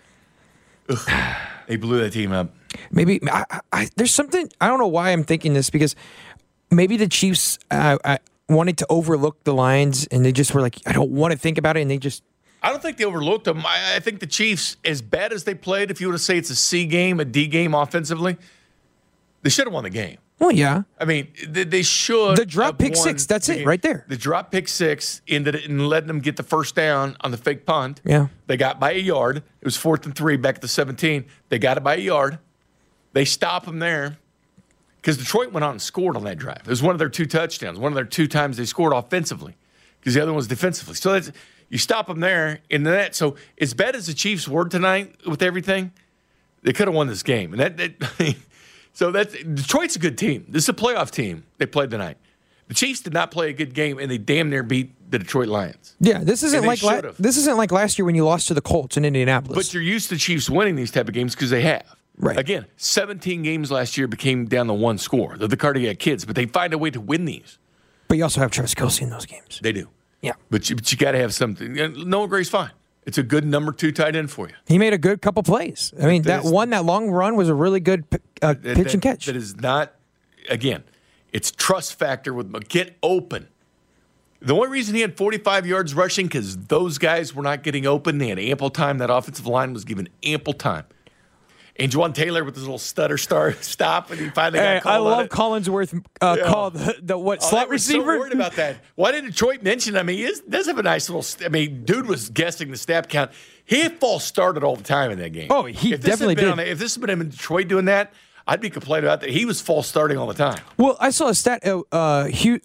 Ugh, they blew that team up. Maybe there's something. I don't know why I'm thinking this because maybe the Chiefs wanted to overlook the Lions and they just were like, I don't want to think about it, and they just. I don't think they overlooked them. I think the Chiefs, as bad as they played, if you were to say it's a C game, a D game offensively, they should have won the game. Well, yeah. I mean, they should. The drop pick six, that's it right there. The drop pick six ended it and letting them get the first down on the fake punt. Yeah. They got by a yard. It was 4th and 3 back at the 17. They got it by a yard. They stop them there because Detroit went on and scored on that drive. It was one of their 2 touchdowns, one of their 2 times they scored offensively because the other one was defensively. So you stop them there in the net. So as bad as the Chiefs were tonight with everything, they could have won this game. And Detroit's a good team. This is a playoff team they played tonight. The Chiefs did not play a good game, and they damn near beat the Detroit Lions. Yeah, this isn't like last year when you lost to the Colts in Indianapolis. But you're used to Chiefs winning these type of games because they have. Right. Again, 17 games last year became down to 1 score. They're the Cardiac Kids, but they find a way to win these. But you also have Travis Kelce in those games. They do. Yeah. But you got to have something. Noah Gray's fine. It's a good number 2 tight end for you. He made a good couple plays. I mean, that long run was a really good pitch and catch. That is not, again, it's trust factor with get open. The only reason he had 45 yards rushing because those guys were not getting open. They had ample time. That offensive line was given ample time. And Juwan Taylor with his little stutter stop, and he finally got called. I love Collinsworth called the slot receiver. I was so worried about that. Why did Detroit mention? I mean, he does have a nice little. Dude was guessing the snap count. He had false started all the time in that game. Oh, he definitely did. If this had been him in Detroit doing that, I'd be complaining about that. He was false starting all the time. Well, I saw a stat. Hughesy,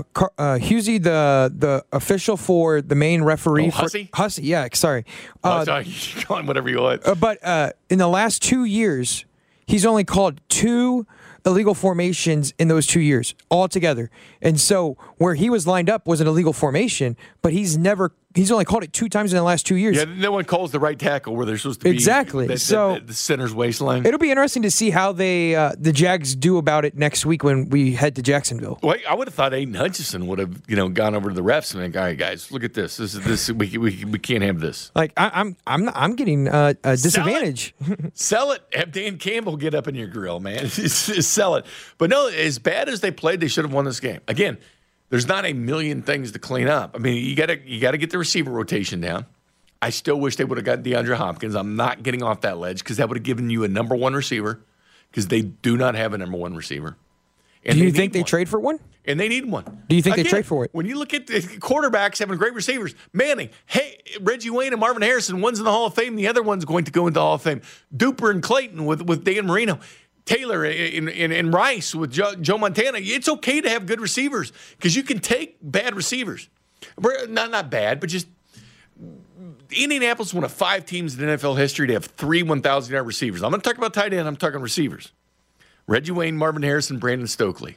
the official for the main referee. Hussey? Hussey, yeah, sorry. Sorry, you can call him whatever you want. But in the last 2 years, he's only called 2 illegal formations in those 2 years altogether. And so where he was lined up was an illegal formation, but he's only called it 2 times in the last 2 years. Yeah, no one calls the right tackle where they're supposed to be. Exactly. The center's waistline. It'll be interesting to see how the Jags do about it next week when we head to Jacksonville. Well, I would have thought Aiden Hutchinson would have gone over to the refs and been like, all right, guys, look at this. This we can't have this. Like I'm getting a disadvantage. Sell it. Have Dan Campbell get up in your grill, man. Sell it. But no, as bad as they played, they should have won this game. Again, there's not a million things to clean up. I mean, you gotta get the receiver rotation down. I still wish they would have got DeAndre Hopkins. I'm not getting off that ledge because that would have given you a number 1 receiver because they do not have a number 1 receiver. And do you think they trade for one? And they need one. Do you think they trade for it? When you look at the quarterbacks having great receivers, Manning, Reggie Wayne and Marvin Harrison, one's in the Hall of Fame, the other one's going to go into the Hall of Fame. Duper and Clayton with Dan Marino. Taylor and Rice with Joe Montana. It's okay to have good receivers because you can take bad receivers. Not bad, but just Indianapolis is one of 5 teams in NFL history to have 3 1,000-yard receivers. I'm going to talk about tight end. I'm talking receivers. Reggie Wayne, Marvin Harrison, Brandon Stokely.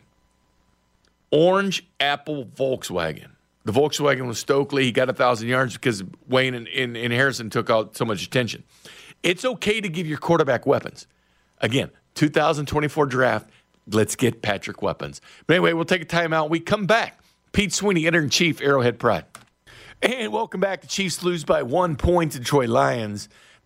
Orange Apple Volkswagen. The Volkswagen was Stokely. He got 1,000 yards because Wayne and Harrison took out so much attention. It's okay to give your quarterback weapons. Again, 2024 draft, let's get Patrick weapons. But anyway, we'll take a timeout. We come back. Pete Sweeney, editor-in-chief, Arrowhead Pride. And welcome back. The Chiefs lose by 1 point to Detroit Lions.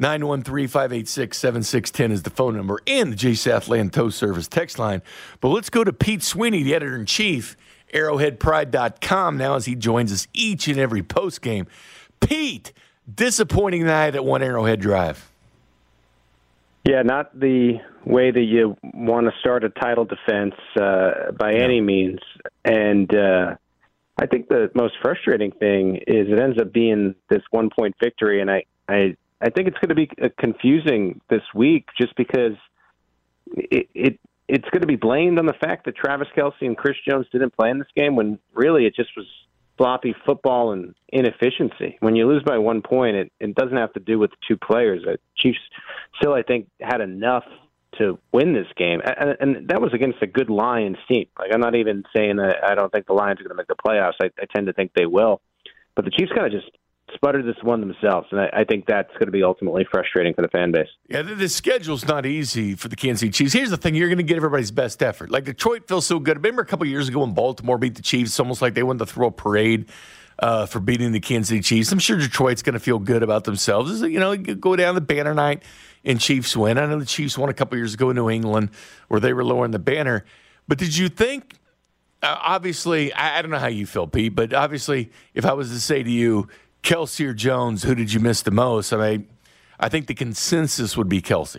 913-586-7610 is the phone number and the J. Southland Tow Service text line. But let's go to Pete Sweeney, the editor-in-chief, arrowheadpride.com now as he joins us each and every postgame. Pete, disappointing night at One Arrowhead Drive. Yeah, not the way that you want to start a title defense by any means. And I think the most frustrating thing is it ends up being this 1-point victory. And I think it's going to be confusing this week just because it's going to be blamed on the fact that Travis Kelce and Chris Jones didn't play in this game when really it just was sloppy football and inefficiency. When you lose by 1 point, it doesn't have to do with the 2 players. The Chiefs still, I think, had enough to win this game. And that was against a good Lions team. Like, I'm not even saying that I don't think the Lions are going to make the playoffs. I tend to think they will. But the Chiefs kind of just sputtered this one themselves, and I think that's going to be ultimately frustrating for the fan base. Yeah, the schedule's not easy for the Kansas City Chiefs. Here's the thing. You're going to get everybody's best effort. Like, Detroit feels so good. Remember a couple years ago when Baltimore beat the Chiefs? It's almost like they wanted to throw a parade for beating the Kansas City Chiefs. I'm sure Detroit's going to feel good about themselves. You know, go down the banner night and Chiefs win. I know the Chiefs won a couple years ago in New England where they were lowering the banner. But did you think, obviously, I don't know how you feel, Pete, but obviously if I was to say to you, Kelce or Jones, who did you miss the most? I mean, I think the consensus would be Kelce.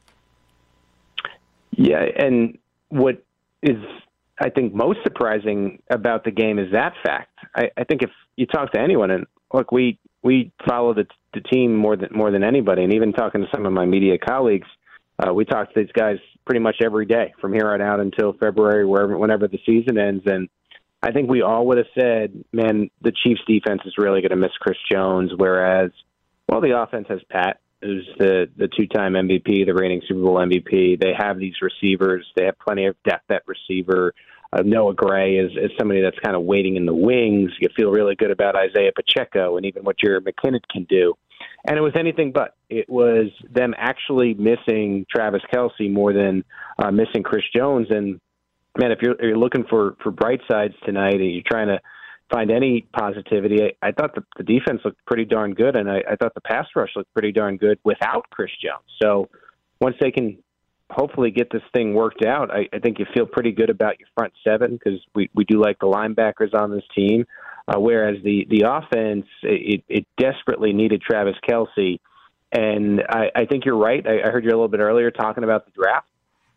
Yeah, and what is, I think, most surprising about the game is that fact. I think if you talk to anyone, and look, we follow the team more than anybody, and even talking to some of my media colleagues, we talk to these guys pretty much every day from here on out until February, whenever the season ends, and I think we all would have said, man, the Chiefs defense is really going to miss Chris Jones, whereas, well, the offense has Pat, who's the 2-time MVP, the reigning Super Bowl MVP. They have these receivers. They have plenty of depth at receiver. Noah Gray is somebody that's kind of waiting in the wings. You feel really good about Isaiah Pacheco and even what Jared McKinnon can do. And it was anything but. It was them actually missing Travis Kelce more than missing Chris Jones. And man, if you're looking for bright sides tonight and you're trying to find any positivity, I thought the defense looked pretty darn good, and I thought the pass rush looked pretty darn good without Chris Jones. So once they can hopefully get this thing worked out, I think you feel pretty good about your front seven because we do like the linebackers on this team, whereas the offense, it desperately needed Travis Kelce. And I think you're right. I heard you a little bit earlier talking about the draft.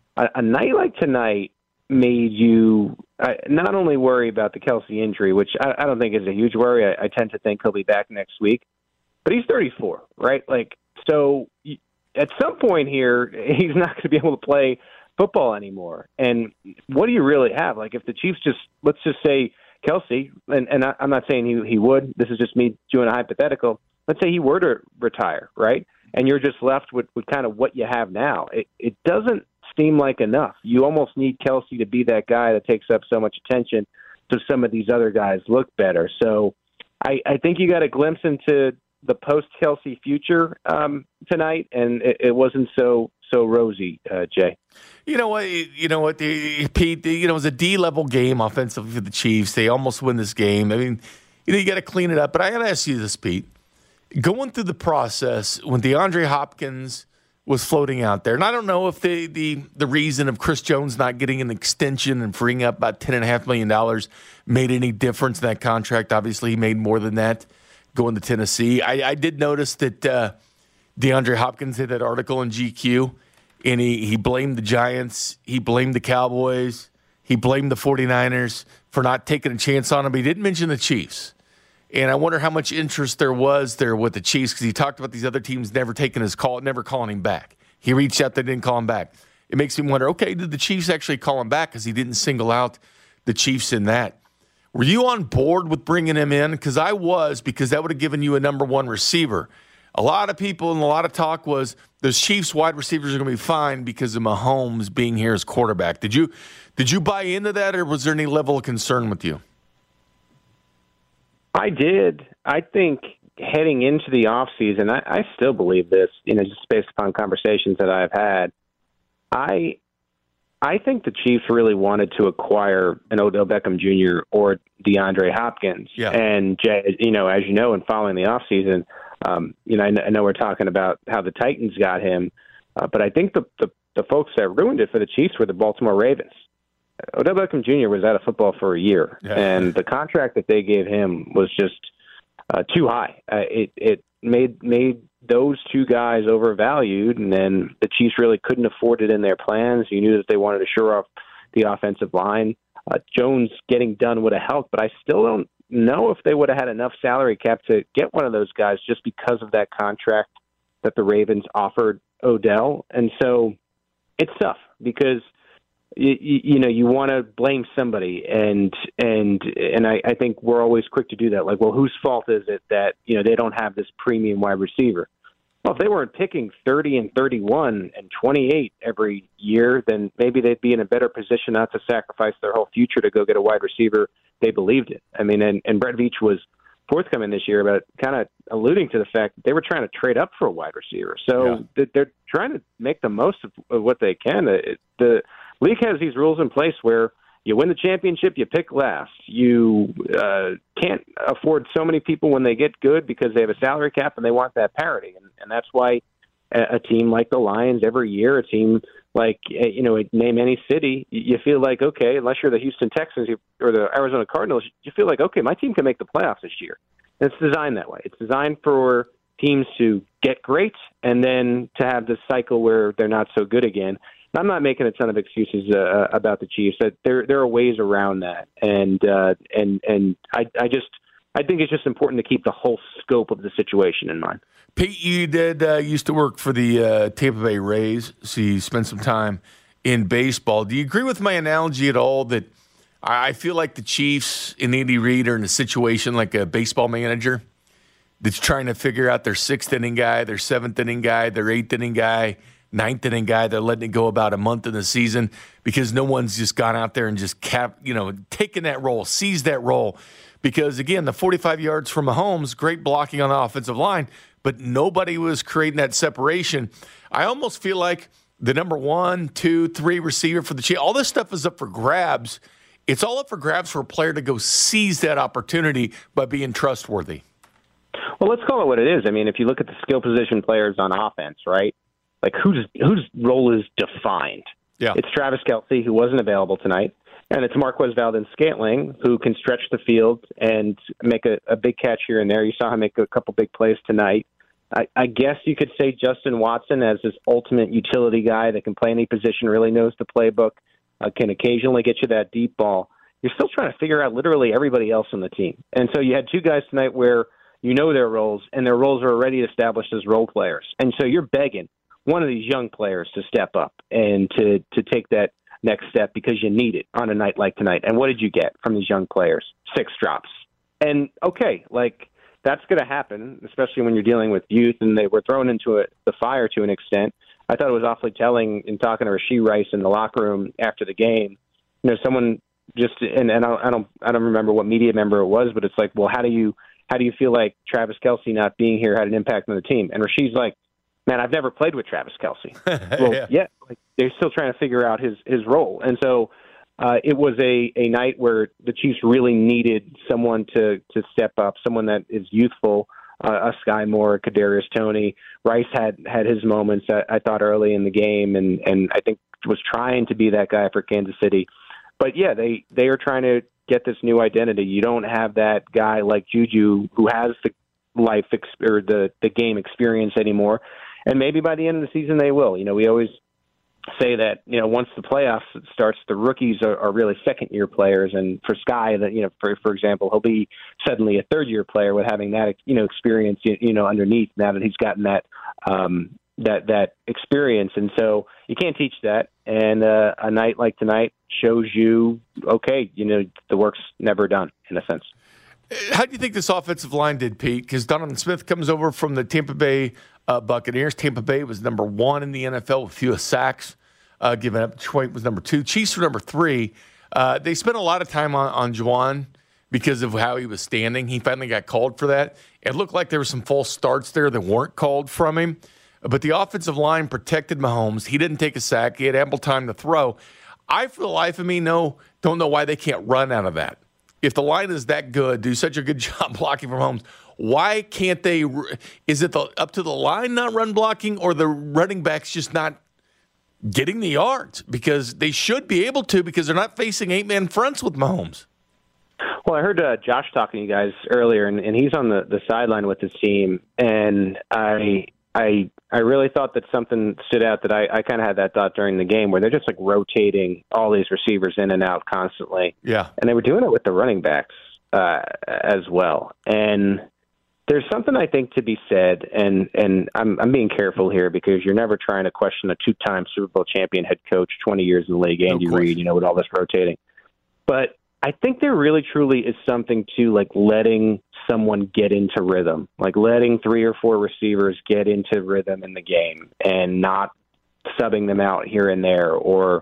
A night like tonight made you not only worry about the Kelce injury, which I don't think is a huge worry. I tend to think he'll be back next week. But he's 34, right? Like, so at some point here, he's not going to be able to play football anymore. And what do you really have? Like, if the Chiefs let's just say Kelce, and I'm not saying he would. This is just me doing a hypothetical. Let's say he were to retire, right? And you're just left with kind of what you have now. It doesn't seem like enough. You almost need Kelce to be that guy that takes up so much attention so some of these other guys look better. So I think you got a glimpse into the post-Kelce future tonight, and it wasn't so rosy, Jay. You know what, Pete, it was a D-level game offensively for the Chiefs. They almost win this game. I mean, you got to clean it up. But I got to ask you this, Pete. Going through the process when DeAndre Hopkins was floating out there, and I don't know if the reason of Chris Jones not getting an extension and freeing up about $10.5 million made any difference in that contract. Obviously, he made more than that going to Tennessee. I did notice that DeAndre Hopkins had that article in GQ, and he blamed the Giants, he blamed the Cowboys, he blamed the 49ers for not taking a chance on him. He didn't mention the Chiefs. And I wonder how much interest there was there with the Chiefs because he talked about these other teams never taking his call, never calling him back. He reached out, they didn't call him back. it makes me wonder, okay, did the Chiefs actually call him back because he didn't single out the Chiefs in that? Were you on board with bringing him in? Because I was, because that would have given you a number one receiver. A lot of people and a lot of talk was the Chiefs wide receivers are going to be fine because of Mahomes being here as quarterback. Did you buy into that, or was there any level of concern with you? I did. I think heading into the offseason, I still believe this, just based upon conversations that I've had. I think the Chiefs really wanted to acquire an Odell Beckham Jr. or DeAndre Hopkins. Yeah. And, as you know, in following the offseason, I know we're talking about how the Titans got him, but I think the folks that ruined it for the Chiefs were the Baltimore Ravens. Odell Beckham Jr. was out of football for a year, and the contract that they gave him was just too high. It made those two guys overvalued, and then the Chiefs really couldn't afford it in their plans. You knew that they wanted to shore up the offensive line. Jones getting done would have helped, but I still don't know if they would have had enough salary cap to get one of those guys just because of that contract that the Ravens offered Odell. And so it's tough because you want to blame somebody, and I think we're always quick to do that. Like, well, whose fault is it that they don't have this premium wide receiver? Well, if they weren't picking 30 and 31 and 28 every year, then maybe they'd be in a better position not to sacrifice their whole future to go get a wide receiver they believed in. I mean, and Brett Veach was forthcoming this year about kind of alluding to the fact that they were trying to trade up for a wide receiver. So they're trying to make the most of what they can. The league has these rules in place where you win the championship, you pick last. You can't afford so many people when they get good because they have a salary cap and they want that parity. And that's why a team like the Lions every year, a team like, name any city, you feel like, okay, unless you're the Houston Texans or the Arizona Cardinals, you feel like, okay, my team can make the playoffs this year. And it's designed that way. It's designed for teams to get great and then to have this cycle where they're not so good again. I'm not making a ton of excuses about the Chiefs. There are ways around that, and I think it's just important to keep the whole scope of the situation in mind. Pete, you did used to work for the Tampa Bay Rays, so you spent some time in baseball. Do you agree with my analogy at all that I feel like the Chiefs and Andy Reid are in a situation like a baseball manager that's trying to figure out their sixth inning guy, their seventh inning guy, their eighth inning guy, ninth inning guy? They're letting it go about a month in the season because no one's just gone out there and just taken that role, seized that role. Because, again, the 45 yards from Mahomes, great blocking on the offensive line, but nobody was creating that separation. I almost feel like the number 1, 2, 3 receiver for the Chiefs, all this stuff is up for grabs. It's all up for grabs for a player to go seize that opportunity by being trustworthy. Well, let's call it what it is. I mean, if you look at the skill position players on offense, right? Like, whose role is defined? Yeah. It's Travis Kelce, who wasn't available tonight, and it's Marquez Valdes-Scantling, who can stretch the field and make a big catch here and there. You saw him make a couple big plays tonight. I guess you could say Justin Watson as this ultimate utility guy that can play any position, really knows the playbook, can occasionally get you that deep ball. You're still trying to figure out literally everybody else on the team. And so you had two guys tonight where you know their roles, and their roles are already established as role players. And so you're begging one of these young players to step up and to take that next step because you need it on a night like tonight. And what did you get from these young players? 6 drops. And, okay, that's going to happen, especially when you're dealing with youth, and they were thrown into the fire to an extent. I thought it was awfully telling in talking to Rashee Rice in the locker room after the game. Someone just – and I don't remember what media member it was, but it's like, well, how do you feel like Travis Kelce not being here had an impact on the team? And Rashee's like, man, I've never played with Travis Kelce. Well, they're still trying to figure out his role. And so it was a night where the Chiefs really needed someone to step up, someone that is youthful, a Sky Moore, Kadarius Toney. Rice had his moments, I thought, early in the game, and I think was trying to be that guy for Kansas City. But, yeah, they are trying to get this new identity. You don't have that guy like Juju who has the the game experience anymore. And maybe by the end of the season they will. We always say that, once the playoffs starts, the rookies are really second-year players. And for Sky, that for example, he'll be suddenly a third-year player with having that, experience, underneath now that he's gotten that, that experience, and so you can't teach that. And a night like tonight shows you, okay, the work's never done in a sense. How do you think this offensive line did, Pete? Because Donovan Smith comes over from the Tampa Bay Buccaneers. Tampa Bay was number 1 in the NFL with fewest sacks given up. Detroit was number 2. Chiefs were number 3. They spent a lot of time on Juwan because of how he was standing. He finally got called for that. It looked like there were some false starts there that weren't called from him. But the offensive line protected Mahomes. He didn't take a sack. He had ample time to throw. I, for the life of me, don't know why they can't run out of that. If the line is that good, do such a good job blocking from Mahomes, why can't they? Is it up to the line not run blocking, or the running backs just not getting the yards? Because they should be able to, because they're not facing 8-man fronts with Mahomes. Well, I heard Josh talking to you guys earlier, and he's on the sideline with his team, and I really thought that something stood out that I kind of had that thought during the game, where they're just like rotating all these receivers in and out constantly. Yeah. And they were doing it with the running backs as well. And there's something I think to be said, and I'm being careful here because you're never trying to question a 2-time Super Bowl champion head coach, 20 years in the league, Andy Reid, with all this rotating. But I think there really truly is something to like letting someone get into rhythm, like letting 3 or 4 receivers get into rhythm in the game and not subbing them out here and there. Or,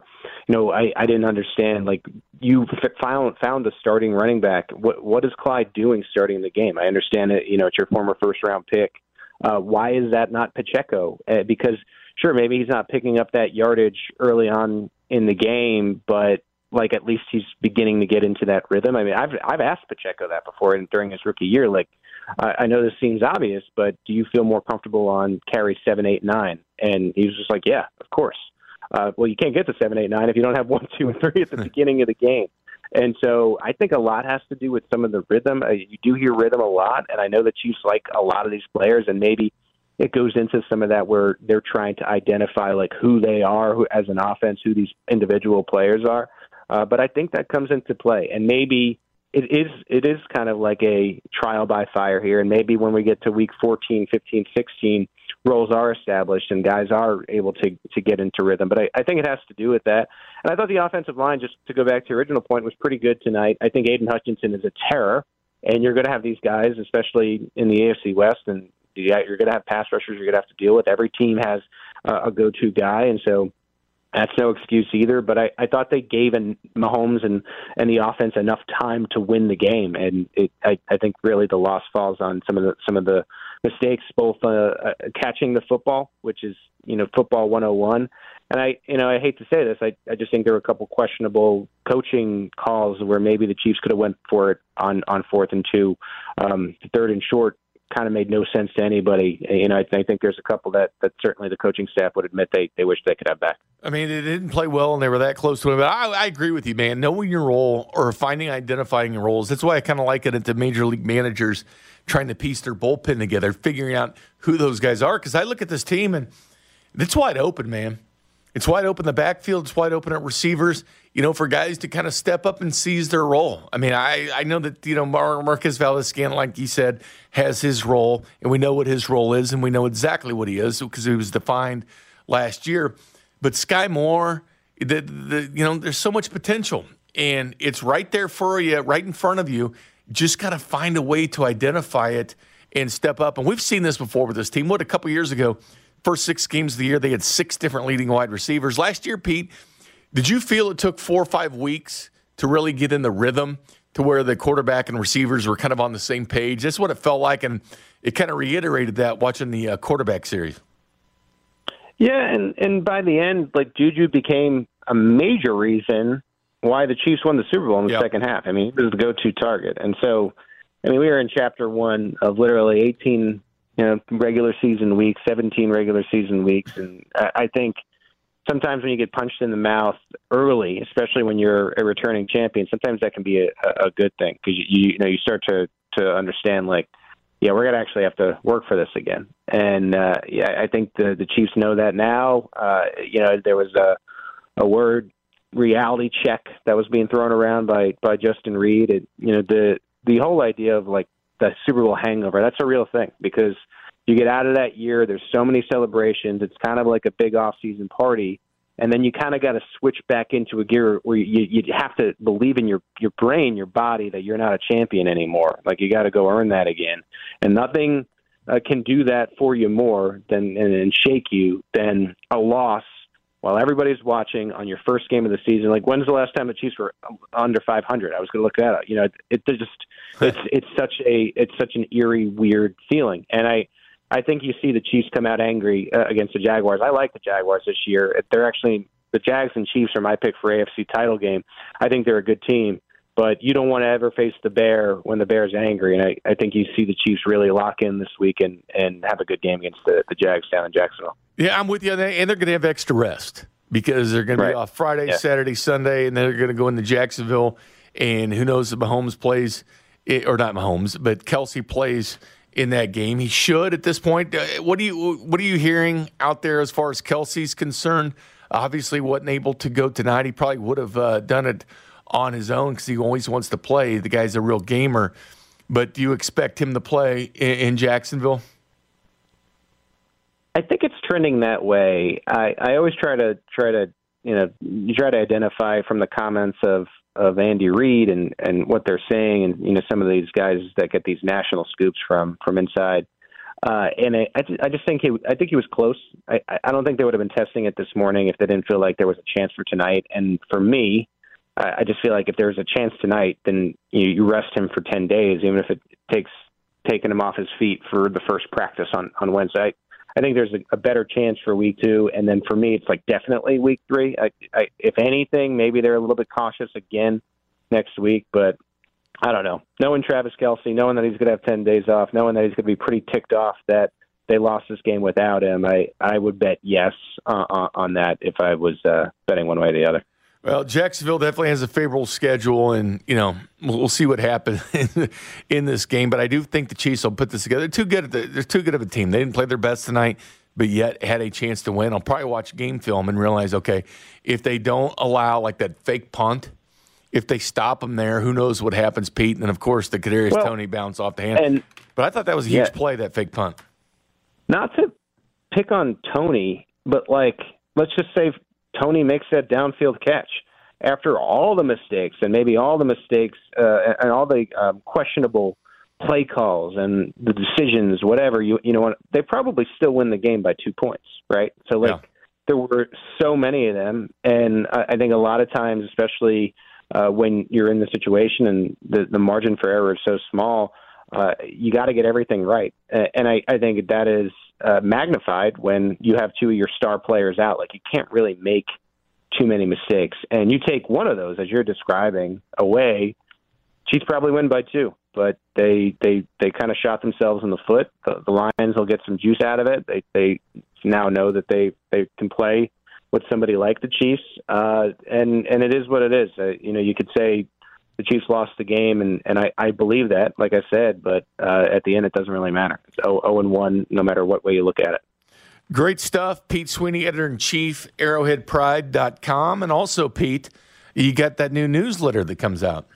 I didn't understand, like, you found a starting running back. What is Clyde doing starting the game? I understand it, it's your former first-round pick. Why is that not Pacheco? Because, sure, maybe he's not picking up that yardage early on in the game, but like at least he's beginning to get into that rhythm. I mean, I've asked Pacheco that before and during his rookie year. Like, I know this seems obvious, but do you feel more comfortable on carry 7, 8, 9? And he was just like, yeah, of course. Well, you can't get to 7, 8, 9 if you don't have 1, 2, and 3 at the beginning of the game. And so I think a lot has to do with some of the rhythm. You do hear rhythm a lot, and I know the Chiefs like a lot of these players, and maybe it goes into some of that where they're trying to identify like who they are as an offense, who these individual players are. But I think that comes into play, and maybe it is kind of like a trial by fire here, and maybe when we get to week 14, 15, 16, roles are established and guys are able to get into rhythm. But I think it has to do with that. And I thought the offensive line, just to go back to your original point, was pretty good tonight. I think Aiden Hutchinson is a terror, and you're going to have these guys, especially in the AFC West, and you're going to have pass rushers you're going to have to deal with. Every team has a go-to guy, and so that's no excuse either, but I thought they gave Mahomes and the offense enough time to win the game, and I think really the loss falls on some of the mistakes, both catching the football, which is football 101, and I hate to say this, I just think there were a couple questionable coaching calls where maybe the Chiefs could have went for it on 4th and 2, the 3rd and short. Kind of made no sense to anybody. I think there's a couple that certainly the coaching staff would admit they wish they could have back. I mean, they didn't play well and they were that close to it. But I agree with you, man. Knowing your role or identifying your roles, that's why I kind of liken it to major league managers trying to piece their bullpen together, figuring out who those guys are. Because I look at this team and it's wide open, man. It's wide open in the backfield. It's wide open at receivers, for guys to kind of step up and seize their role. I mean, I know that, Marquez Valdes-Scantling, like you said, has his role, and we know what his role is, and we know exactly what he is because he was defined last year. But Sky Moore, there's so much potential, and it's right there for you, right in front of you. Just got to find a way to identify it and step up. And we've seen this before with this team. A couple years ago, first 6 games of the year, they had 6 different leading wide receivers. Last year, Pete, did you feel it took 4 or 5 weeks to really get in the rhythm to where the quarterback and receivers were kind of on the same page? That's what it felt like, and it kind of reiterated that watching the quarterback series. Yeah, and by the end, like, Juju became a major reason why the Chiefs won the Super Bowl in the second half. I mean, he was the go-to target. And so, I mean, we were in chapter 1 of literally 18 regular season weeks, 17 regular season weeks. And I think sometimes when you get punched in the mouth early, especially when you're a returning champion, sometimes that can be a good thing because you start to understand, like, yeah, we're going to actually have to work for this again. And I think the Chiefs know that now. There was a word, reality check, that was being thrown around by Justin Reid. The whole idea of like the Super Bowl hangover, that's a real thing because You get out of that year. There's so many celebrations. It's kind of like a big off-season party. And then you kind of got to switch back into a gear where you have to believe in your brain, your body, that you're not a champion anymore. Like, you got to go earn that again. And nothing can do that for you more and shake you than a loss while everybody's watching on your first game of the season. Like, when's the last time the Chiefs were under 500? I was going to look that up. You know, it's such an eerie, weird feeling. And I think you see the Chiefs come out angry against the Jaguars. I like the Jaguars this year. They're actually, the Jags and Chiefs are my pick for AFC title game. I think they're a good team, but you don't want to ever face the Bear when the Bear's angry. And I think you see the Chiefs really lock in this week and have a good game against the Jags down in Jacksonville. Yeah, I'm with you. And they're going to have extra rest because they're going to be off Friday, Saturday, Sunday, and they're going to go into Jacksonville. And who knows if Mahomes plays, or not Mahomes, but Kelsey plays in that game. He should at this point. What are you hearing out there as far as Kelsey's concerned? Obviously wasn't able to go tonight. He probably would have done it on his own because he always wants to play. The guy's a real gamer. But do you expect him to play in Jacksonville? I think it's trending that way. I always try to identify from the comments of Andy Reid and what they're saying, and some of these guys that get these national scoops from inside. And I just think he was close. I don't think they would have been testing it this morning if they didn't feel like there was a chance for tonight. And for me, I just feel like if there's a chance tonight, then you rest him for 10 days, even if it takes taking him off his feet for the first practice on Wednesday. I think there's a better chance for week 2. And then for me, it's like definitely week 3. If anything, maybe they're a little bit cautious again next week, but I don't know. Knowing Travis Kelce, knowing that he's going to have 10 days off, knowing that he's going to be pretty ticked off that they lost this game without him, I would bet yes on that if I was betting one way or the other. Well, Jacksonville definitely has a favorable schedule, and we'll see what happens in this game. But I do think the Chiefs will put this together. They're too good of a team. They didn't play their best tonight, but yet had a chance to win. I'll probably watch game film and realize, okay, if they don't allow like that fake punt, if they stop them there, who knows what happens, Pete? And then of course the Kadarius Toney bounce off the hand. But I thought that was a huge play, that fake punt. Not to pick on Toney, but let's just say Toney makes that downfield catch after all the mistakes and maybe all the mistakes and all the questionable play calls and the decisions, whatever, they probably still win the game by 2 points, right? So there were so many of them. And I think a lot of times, especially when you're in the situation and the margin for error is so small, you got to get everything right. And I think that is magnified when you have 2 of your star players out. Like, you can't really make too many mistakes. And you take one of those, as you're describing, away, Chiefs probably win by 2. But they kind of shot themselves in the foot. The Lions will get some juice out of it. They now know that they can play with somebody like the Chiefs. And it is what it is. You could say the Chiefs lost the game, and I believe that, like I said, but at the end it doesn't really matter. It's 0-1 no matter what way you look at it. Great stuff. Pete Sweeney, editor-in-chief, arrowheadpride.com. And also, Pete, you got that new newsletter that comes out.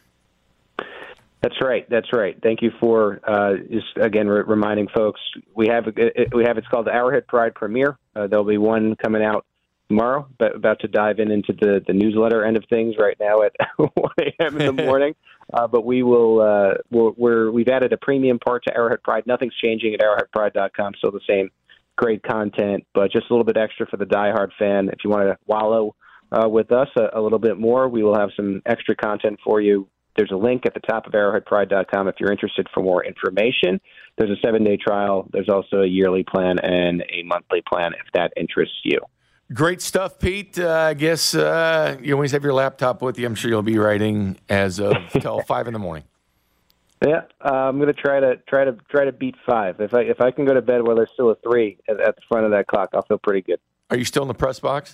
That's right. Thank you for just again reminding folks. We have it's called the Arrowhead Pride Premiere. There'll be one coming out tomorrow, but about to dive into the newsletter end of things right now at 1 a.m. in the morning. But we will we've added a premium part to Arrowhead Pride. Nothing's changing at arrowheadpride.com. Still the same great content, but just a little bit extra for the diehard fan. If you want to wallow with us a little bit more, we will have some extra content for you. There's a link at the top of arrowheadpride.com if you're interested for more information. There's a 7-day trial. There's also a yearly plan and a monthly plan if that interests you. Great stuff, Pete. I guess you always have your laptop with you. I'm sure you'll be writing as of till 5 in the morning. Yeah, I'm going to try to beat 5. If I can go to bed while there's still a 3 at the front of that clock, I'll feel pretty good. Are you still in the press box?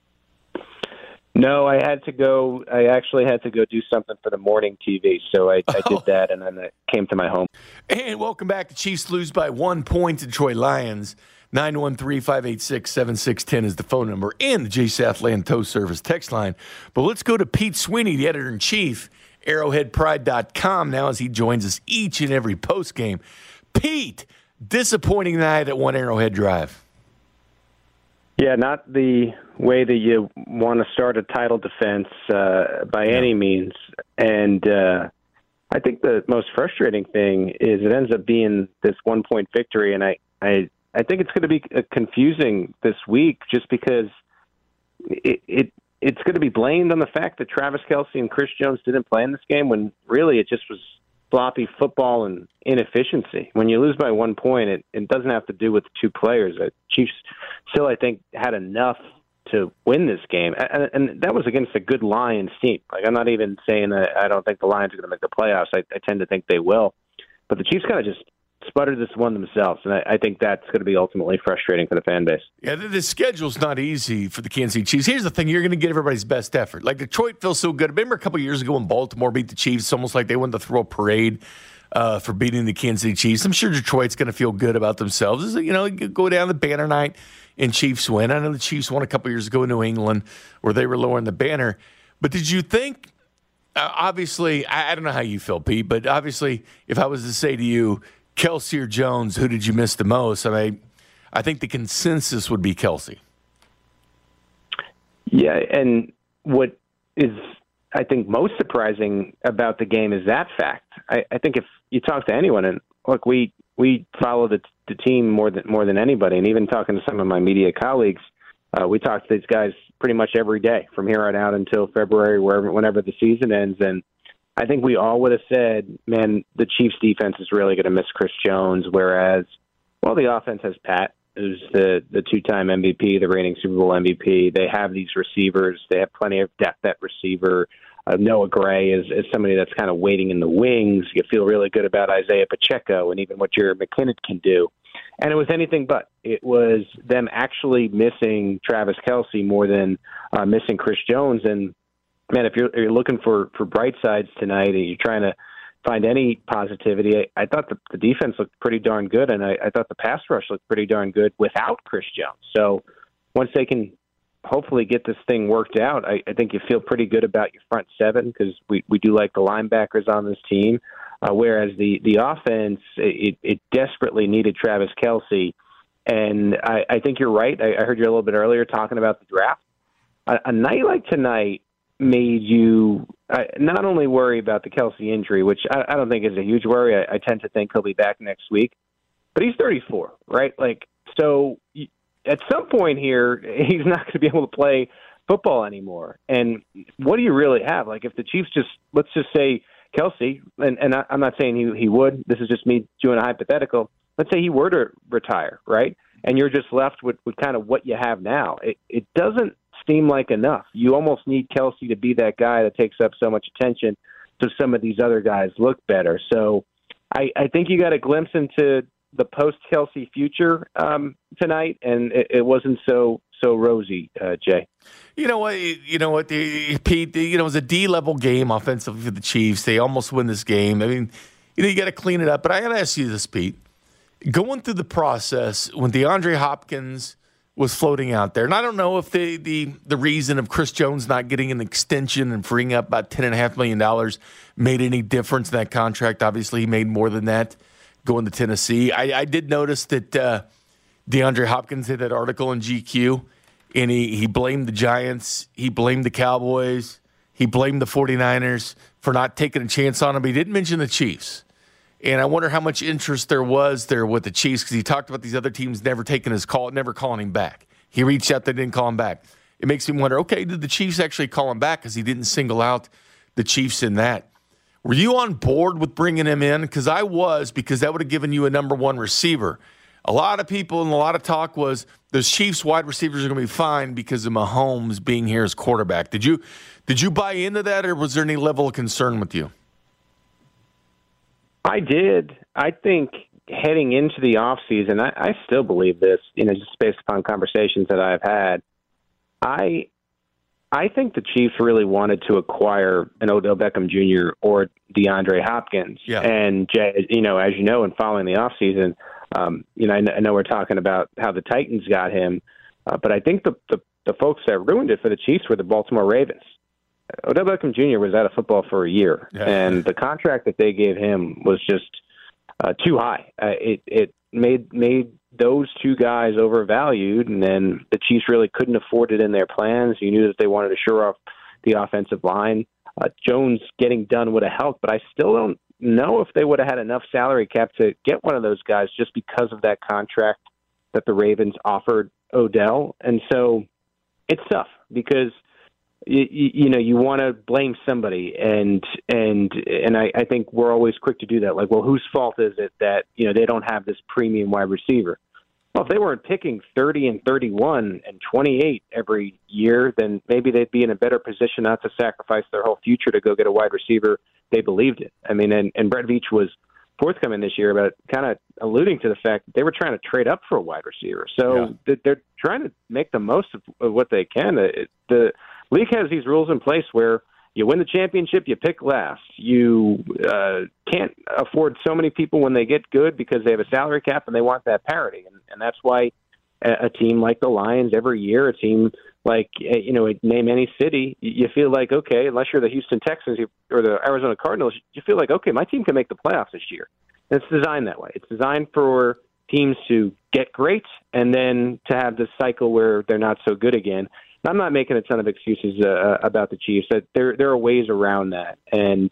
No, I actually had to go do something for the morning TV, so I did that, and then I came to my home. And welcome back to Chiefs lose by 1 point to Detroit Lions. 913-586-7610 is the phone number and the J. Southland Tow Service text line. But let's go to Pete Sweeney, the editor-in-chief, arrowheadpride.com now as he joins us each and every postgame. Pete, disappointing night at One Arrowhead Drive. Yeah, not the way that you want to start a title defense by any means. And I think the most frustrating thing is it ends up being this 1-point victory. And I think it's going to be confusing this week just because it's going to be blamed on the fact that Travis Kelce and Chris Jones didn't play in this game when really it just was sloppy football and inefficiency. When you lose by 1 point, it doesn't have to do with the two players. The Chiefs still, I think, had enough to win this game. And that was against a good Lions team. Like, I'm not even saying that I don't think the Lions are going to make the playoffs. I tend to think they will. But the Chiefs kind of just sputtered this one themselves, and I think that's going to be ultimately frustrating for the fan base. Yeah, the schedule's not easy for the Kansas City Chiefs. Here's the thing. You're going to get everybody's best effort. Like, Detroit feels so good. Remember a couple years ago when Baltimore beat the Chiefs? It's almost like they wanted to throw a parade for beating the Kansas City Chiefs. I'm sure Detroit's going to feel good about themselves. You know, you go down the banner night and Chiefs win. I know the Chiefs won a couple years ago in New England where they were lowering the banner. But did you think, obviously, I don't know how you feel, Pete, but obviously if I was to say to you, Kelce or Jones, who did you miss the most? I mean, I think the consensus would be Kelce. Yeah, and what is, I think, most surprising about the game is that fact. I think if you talk to anyone, and look, we follow the team more than anybody, and even talking to some of my media colleagues, we talk to these guys pretty much every day from here on out until February, whenever the season ends, and I think we all would have said, man, the Chiefs defense is really going to miss Chris Jones, whereas, well, the offense has Pat, who's the two-time MVP, the reigning Super Bowl MVP. They have these receivers. They have plenty of depth at receiver. Noah Gray is somebody that's kind of waiting in the wings. You feel really good about Isaiah Pacheco and even what Jared McKinnon can do. And it was anything but. It was them actually missing Travis Kelce more than missing Chris Jones. And man, if you're looking for bright sides tonight and you're trying to find any positivity, I thought the defense looked pretty darn good, and I thought the pass rush looked pretty darn good without Chris Jones. So once they can hopefully get this thing worked out, I think you feel pretty good about your front seven because we do like the linebackers on this team, whereas the offense, it desperately needed Travis Kelce. And I think you're right. I heard you a little bit earlier talking about the draft. A night like tonight made you not only worry about the Kelce injury, which I don't think is a huge worry. I tend to think he'll be back next week. But he's 34, right? Like, so at some point here, he's not going to be able to play football anymore. And what do you really have? Like, if the Chiefs let's just say Kelce, and I'm not saying he would. This is just me doing a hypothetical. Let's say he were to retire, right? And you're just left with kind of what you have now. It doesn't seem like enough. You almost need Kelce to be that guy that takes up so much attention so some of these other guys look better. So I think you got a glimpse into the post-Kelce future tonight, and it wasn't so rosy, Jay. You know what, Pete, it was a D-level game offensively for the Chiefs. They almost win this game. I mean, you got to clean it up. But I got to ask you this, Pete. Going through the process when DeAndre Hopkins was floating out there, and I don't know if the reason of Chris Jones not getting an extension and freeing up about $10.5 million made any difference in that contract. Obviously, he made more than that going to Tennessee. I did notice that DeAndre Hopkins had that article in GQ, and he blamed the Giants, he blamed the Cowboys, he blamed the 49ers for not taking a chance on him. He didn't mention the Chiefs. And I wonder how much interest there was there with the Chiefs because he talked about these other teams never taking his call, never calling him back. He reached out, they didn't call him back. It makes me wonder, okay, did the Chiefs actually call him back because he didn't single out the Chiefs in that? Were you on board with bringing him in? Because I was, because that would have given you a number one receiver. A lot of people and a lot of talk was the Chiefs wide receivers are going to be fine because of Mahomes being here as quarterback. Did you buy into that, or was there any level of concern with you? I did. I think heading into the offseason, I still believe this, just based upon conversations that I've had. I think the Chiefs really wanted to acquire an Odell Beckham Jr. or DeAndre Hopkins. Yeah. And, as you know, in following the offseason, I know we're talking about how the Titans got him, but I think the folks that ruined it for the Chiefs were the Baltimore Ravens. Odell Beckham Jr. was out of football for a year, and the contract that they gave him was just too high. It made those two guys overvalued, and then the Chiefs really couldn't afford it in their plans. You knew that they wanted to shore up the offensive line. Jones getting done would have helped, but I still don't know if they would have had enough salary cap to get one of those guys just because of that contract that the Ravens offered Odell. And so it's tough because you want to blame somebody, and I think we're always quick to do that. Like, well, whose fault is it that they don't have this premium wide receiver? Well, if they weren't picking 30 and 31 and 28 every year, then maybe they'd be in a better position not to sacrifice their whole future to go get a wide receiver they believed in. I mean, and Brett Veach was forthcoming this year about kind of alluding to the fact that they were trying to trade up for a wide receiver. So they're trying to make the most of what they can. The league has these rules in place where you win the championship, you pick last. You can't afford so many people when they get good because they have a salary cap and they want that parity. And that's why a team like the Lions every year, a team like, name any city, you feel like, okay, unless you're the Houston Texans or the Arizona Cardinals, you feel like, okay, my team can make the playoffs this year. And it's designed that way. It's designed for teams to get great and then to have this cycle where they're not so good again. I'm not making a ton of excuses about the Chiefs. There are ways around that, and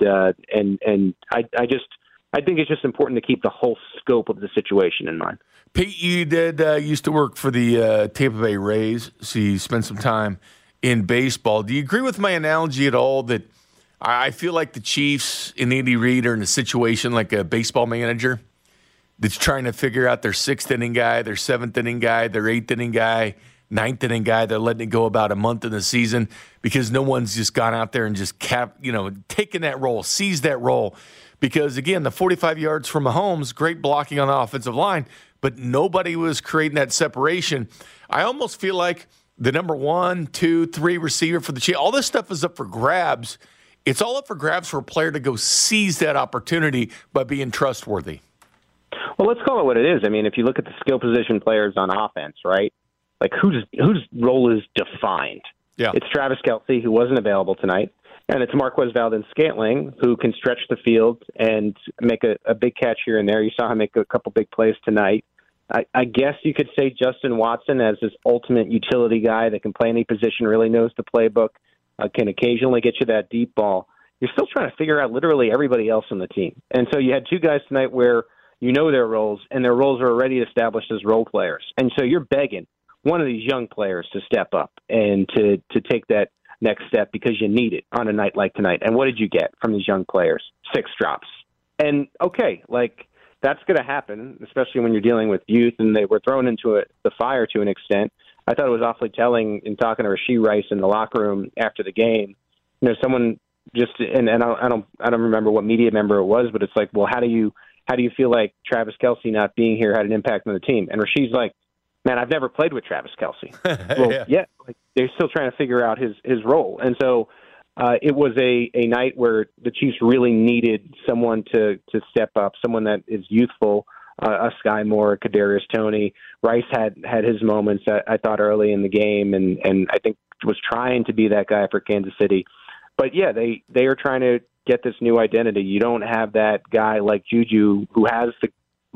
I think it's just important to keep the whole scope of the situation in mind. Pete, you did used to work for the Tampa Bay Rays, so you spent some time in baseball. Do you agree with my analogy at all that I feel like the Chiefs and Andy Reid are in a situation like a baseball manager that's trying to figure out their sixth inning guy, their seventh inning guy, their eighth inning guy, ninth inning guy? They're letting it go about a month in the season because no one's just gone out there and just taken that role, seized that role. Because, again, the 45 yards from Mahomes, great blocking on the offensive line, but nobody was creating that separation. I almost feel like the number 1, 2, 3 receiver for the Chiefs, all this stuff is up for grabs. It's all up for grabs for a player to go seize that opportunity by being trustworthy. Well, let's call it what it is. I mean, if you look at the skill position players on offense, right? Like, whose role is defined? Yeah. It's Travis Kelce, who wasn't available tonight, and it's Marquez Valdes-Scantling, who can stretch the field and make a big catch here and there. You saw him make a couple big plays tonight. I guess you could say Justin Watson as this ultimate utility guy that can play any position, really knows the playbook, can occasionally get you that deep ball. You're still trying to figure out literally everybody else on the team. And so you had two guys tonight where you know their roles, and their roles are already established as role players. And so you're begging one of these young players to step up and to take that next step because you need it on a night like tonight. And what did you get from these young players? 6 drops. And, okay, like, that's going to happen, especially when you're dealing with youth, and they were thrown into the fire to an extent. I thought it was awfully telling in talking to Rashee Rice in the locker room after the game. Someone just and I don't remember what media member it was, but it's like, well, how do you feel like Travis Kelce not being here had an impact on the team? And Rashee's like, man, I've never played with Travis Kelce. Well, yeah, like, they're still trying to figure out his role. And so it was a night where the Chiefs really needed someone to step up, someone that is youthful, a Sky Moore, Kadarius Toney. Rice had his moments, I thought, early in the game, and I think was trying to be that guy for Kansas City. But, yeah, they are trying to get this new identity. You don't have that guy like Juju who has the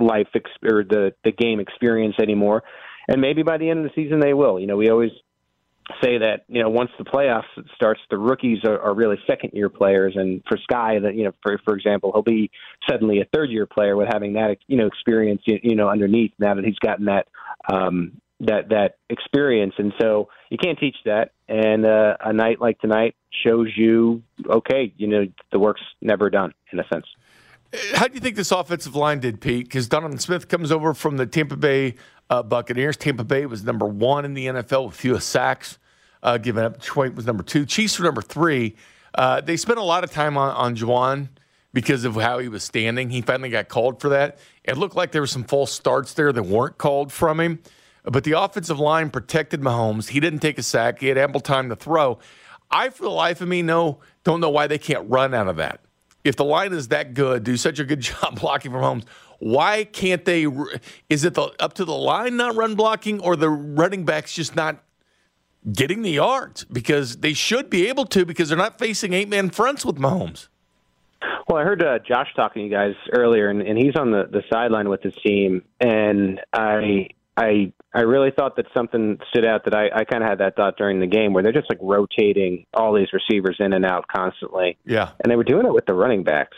the game experience anymore. And maybe by the end of the season they will. We always say that, once the playoffs starts, the rookies are really second-year players. And for Sky, that for example, he'll be suddenly a third-year player with having that, experience, underneath now that he's gotten that that experience. And so you can't teach that. And a night like tonight shows you, okay, the work's never done in a sense. How do you think this offensive line did, Pete? Because Donovan Smith comes over from the Tampa Bay Buccaneers. Tampa Bay was number 1 in the NFL with fewest sacks given up. Detroit was number 2. Chiefs were number 3. They spent a lot of time on Juwan because of how he was standing. He finally got called for that. It looked like there were some false starts there that weren't called from him. But the offensive line protected Mahomes. He didn't take a sack. He had ample time to throw. I, for the life of me, don't know why they can't run out of that. If the line is that good, do such a good job blocking from Mahomes, why can't they? Is it up to the line not run blocking, or the running backs just not getting the yards? Because they should be able to, because they're not facing 8-man fronts with Mahomes. Well, I heard Josh talking to you guys earlier, and he's on the sideline with his team, and I really thought that something stood out that I kind of had that thought during the game where they're just like rotating all these receivers in and out constantly. Yeah. And they were doing it with the running backs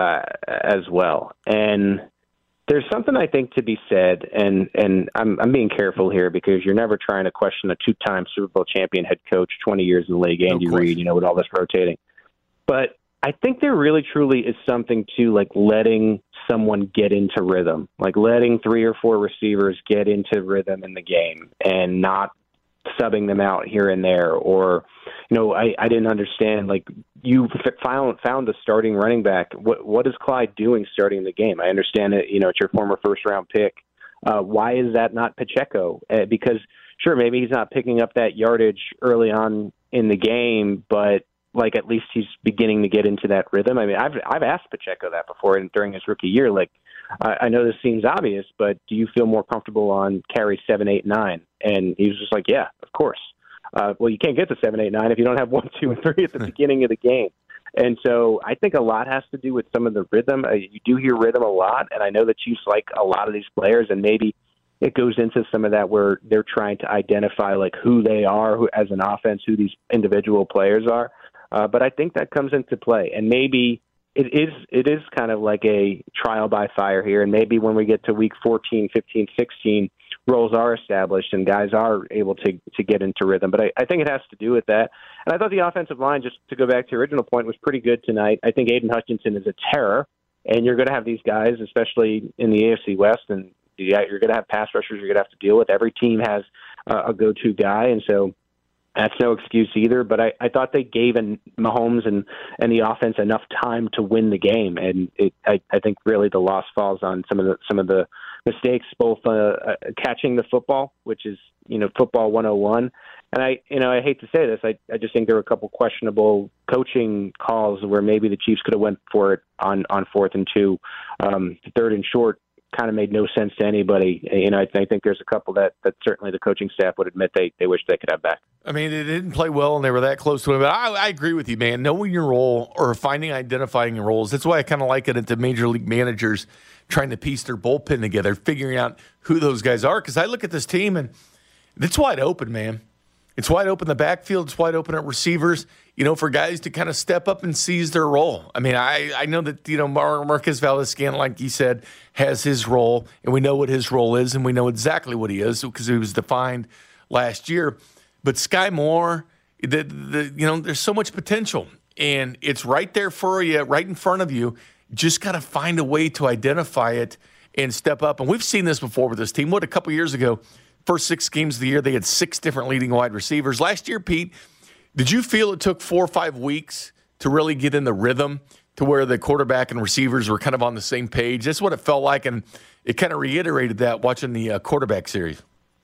as well. And there's something I think to be said, and I'm being careful here because you're never trying to question a 2-time Super Bowl champion head coach, 20 years in the league, Andy Reid, with all this rotating. But I think there really truly is something to like letting someone get into rhythm, like letting 3 or 4 receivers get into rhythm in the game and not subbing them out here and there. Or, I didn't understand, like you found a starting running back. What is Clyde doing starting the game? I understand it. It's your former first-round pick. Why is that not Pacheco? Because sure, maybe he's not picking up that yardage early on in the game, but like at least he's beginning to get into that rhythm. I mean, I've asked Pacheco that before and during his rookie year. Like, I know this seems obvious, but do you feel more comfortable on carry 7, 8, 9? And he was just like, yeah, of course. Well, you can't get to 7, 8, 9 if you don't have 1, 2, and 3 at the beginning of the game. And so I think a lot has to do with some of the rhythm. You do hear rhythm a lot, and I know the Chiefs like a lot of these players, and maybe it goes into some of that where they're trying to identify like who they are as an offense, who these individual players are. But I think that comes into play, and maybe it is kind of like a trial by fire here, and maybe when we get to week 14, 15, 16, roles are established and guys are able to get into rhythm. But I think it has to do with that. And I thought the offensive line, just to go back to your original point, was pretty good tonight. I think Aiden Hutchinson is a terror, and you're going to have these guys, especially in the AFC West, and you're going to have pass rushers you're going to have to deal with. Every team has a go-to guy, and so that's no excuse either, but I thought they gave Mahomes and the offense enough time to win the game, and I think really the loss falls on some of the mistakes, both catching the football, which is football 101, and I hate to say this, I just think there were a couple questionable coaching calls where maybe the Chiefs could have went for it on 4th and 2, 3rd and short. Kind of made no sense to anybody. I think there's a couple that certainly the coaching staff would admit they wish they could have back. I mean, they didn't play well and they were that close to it. But I agree with you, man. Knowing your role or identifying your roles, that's why I kind of like it at the major league managers trying to piece their bullpen together, figuring out who those guys are. Because I look at this team and it's wide open, man. It's wide open in the backfield. It's wide open at receivers, for guys to kind of step up and seize their role. I mean, I know that, Marquez Valdes-Scantling, like you said, has his role, and we know what his role is, and we know exactly what he is because he was defined last year. But Sky Moore, there's so much potential, and it's right there for you, right in front of you. Just got to find a way to identify it and step up. And we've seen this before with this team. A couple years ago, first 6 games of the year, they had 6 different leading wide receivers. Last year, Pete, did you feel it took 4 or 5 weeks to really get in the rhythm to where the quarterback and receivers were kind of on the same page? That's what it felt like, and it kind of reiterated that watching the quarterback series.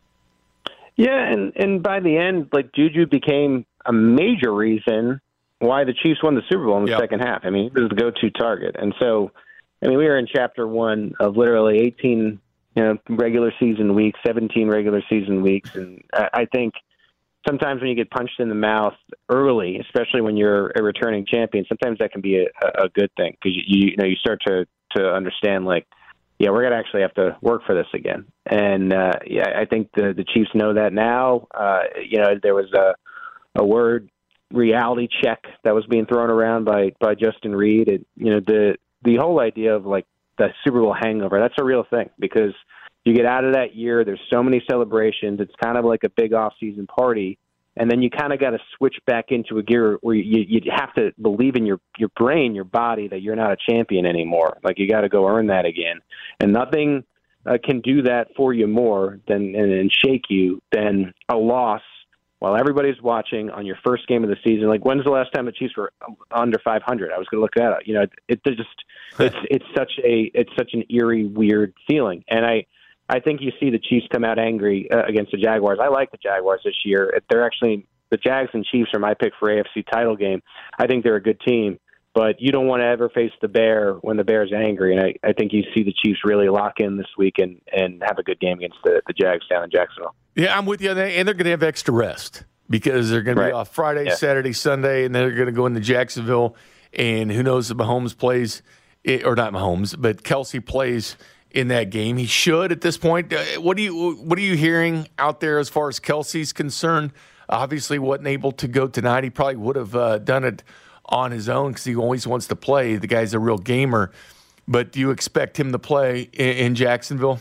Yeah, and by the end, like Juju became a major reason why the Chiefs won the Super Bowl in the second half. I mean, he was the go-to target. And so, I mean, we were in chapter 1 of literally 18 regular season weeks, 17 regular season weeks. And I think sometimes when you get punched in the mouth early, especially when you're a returning champion, sometimes that can be a good thing because you start to understand like, yeah, we're going to actually have to work for this again. And I think the Chiefs know that now. There was a word reality check that was being thrown around by Justin Reid. The whole idea of like the Super Bowl hangover, that's a real thing because you get out of that year, there's so many celebrations, it's kind of like a big off-season party, and then you kind of got to switch back into a gear where you have to believe in your brain, your body, that you're not a champion anymore. Like you got to go earn that again. And nothing can do that for you more and shake you than a loss while everybody's watching on your first game of the season. Like, when's the last time the Chiefs were under 500? I was going to look that up. It's such an eerie, weird feeling. And I think you see the Chiefs come out angry against the Jaguars. I like the Jaguars this year. They're actually the Jags and Chiefs are my pick for AFC title game. I think they're a good team, but you don't want to ever face the Bear when the Bear's angry. And I think you see the Chiefs really lock in this week and have a good game against the Jags down in Jacksonville. Yeah, I'm with you. And they're going to have extra rest because they're going to be off Friday, Saturday, Sunday, and they're going to go into Jacksonville And who knows if Mahomes plays, or not Mahomes, but Kelce plays in that game. He should at this point. What are you hearing out there as far as Kelce's concerned? Obviously wasn't able to go tonight. He probably would have done it on his own because he always wants to play. The guy's a real gamer. But do you expect him to play in Jacksonville?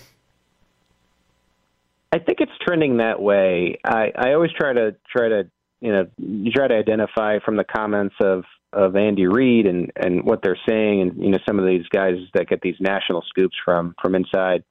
I think it's trending that way. I always try to identify from the comments of Andy Reid and what they're saying, and some of these guys that get these national scoops from inside.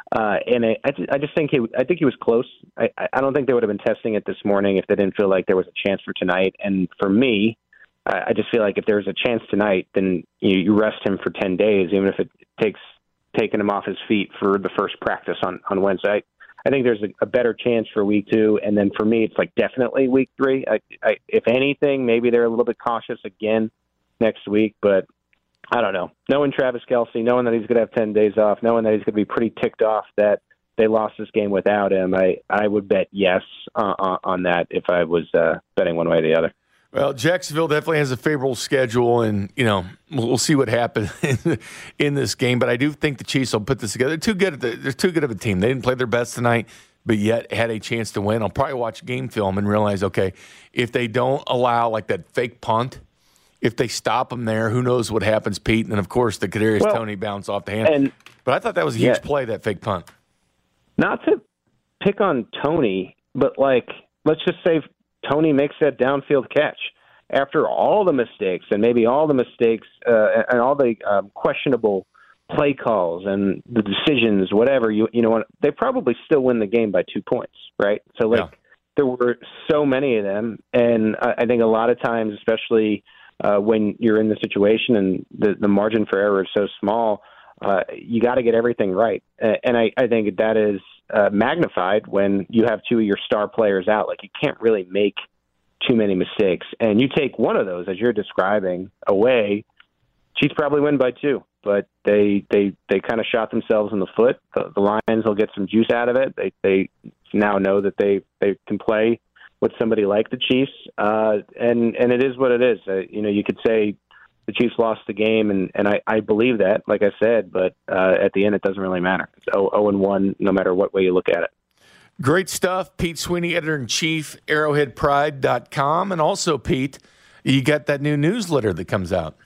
And I just think he was close. I don't think they would have been testing it this morning if they didn't feel like there was a chance for tonight. And for me, I just feel like if there's a chance tonight, then you rest him for 10 days, even if it takes taking him off his feet for the first practice on Wednesday. I think there's a better chance for week 2. And then for me, it's like definitely week 3. If anything, maybe they're a little bit cautious again next week, but I don't know. Knowing Travis Kelce, knowing that he's going to have 10 days off, knowing that he's going to be pretty ticked off that they lost this game without him, I would bet yes on that if I was betting one way or the other. Well, Jacksonville definitely has a favorable schedule, and we'll see what happens in this game. But I do think the Chiefs will put this together. They're too good of a team. They didn't play their best tonight, but yet had a chance to win. I'll probably watch game film and realize, okay, if they don't allow like that fake punt, if they stop them there, who knows what happens, Pete? And then of course the Kadarius Toney bounce off the hand. But I thought that was a huge play, that fake punt. Not to pick on Toney, but let's just say Toney makes that downfield catch after all the mistakes and maybe all the mistakes and all the questionable play calls and the decisions, whatever, they probably still win the game by 2 points, right? So there were so many of them. And I think a lot of times, especially when you're in the situation and the margin for error is so small, you got to get everything right. And I think that is magnified when you have 2 of your star players out. Like, you can't really make too many mistakes. And you take one of those, as you're describing, away, Chiefs probably win by 2. But they kind of shot themselves in the foot. The Lions will get some juice out of it. They now know that they can play with somebody like the Chiefs. And it is what it is. You could say the Chiefs lost the game, and I believe that, like I said, but at the end it doesn't really matter. It's 0-1 no matter what way you look at it. Great stuff. Pete Sweeney, editor-in-chief, arrowheadpride.com. And also, Pete, you got that new newsletter that comes out.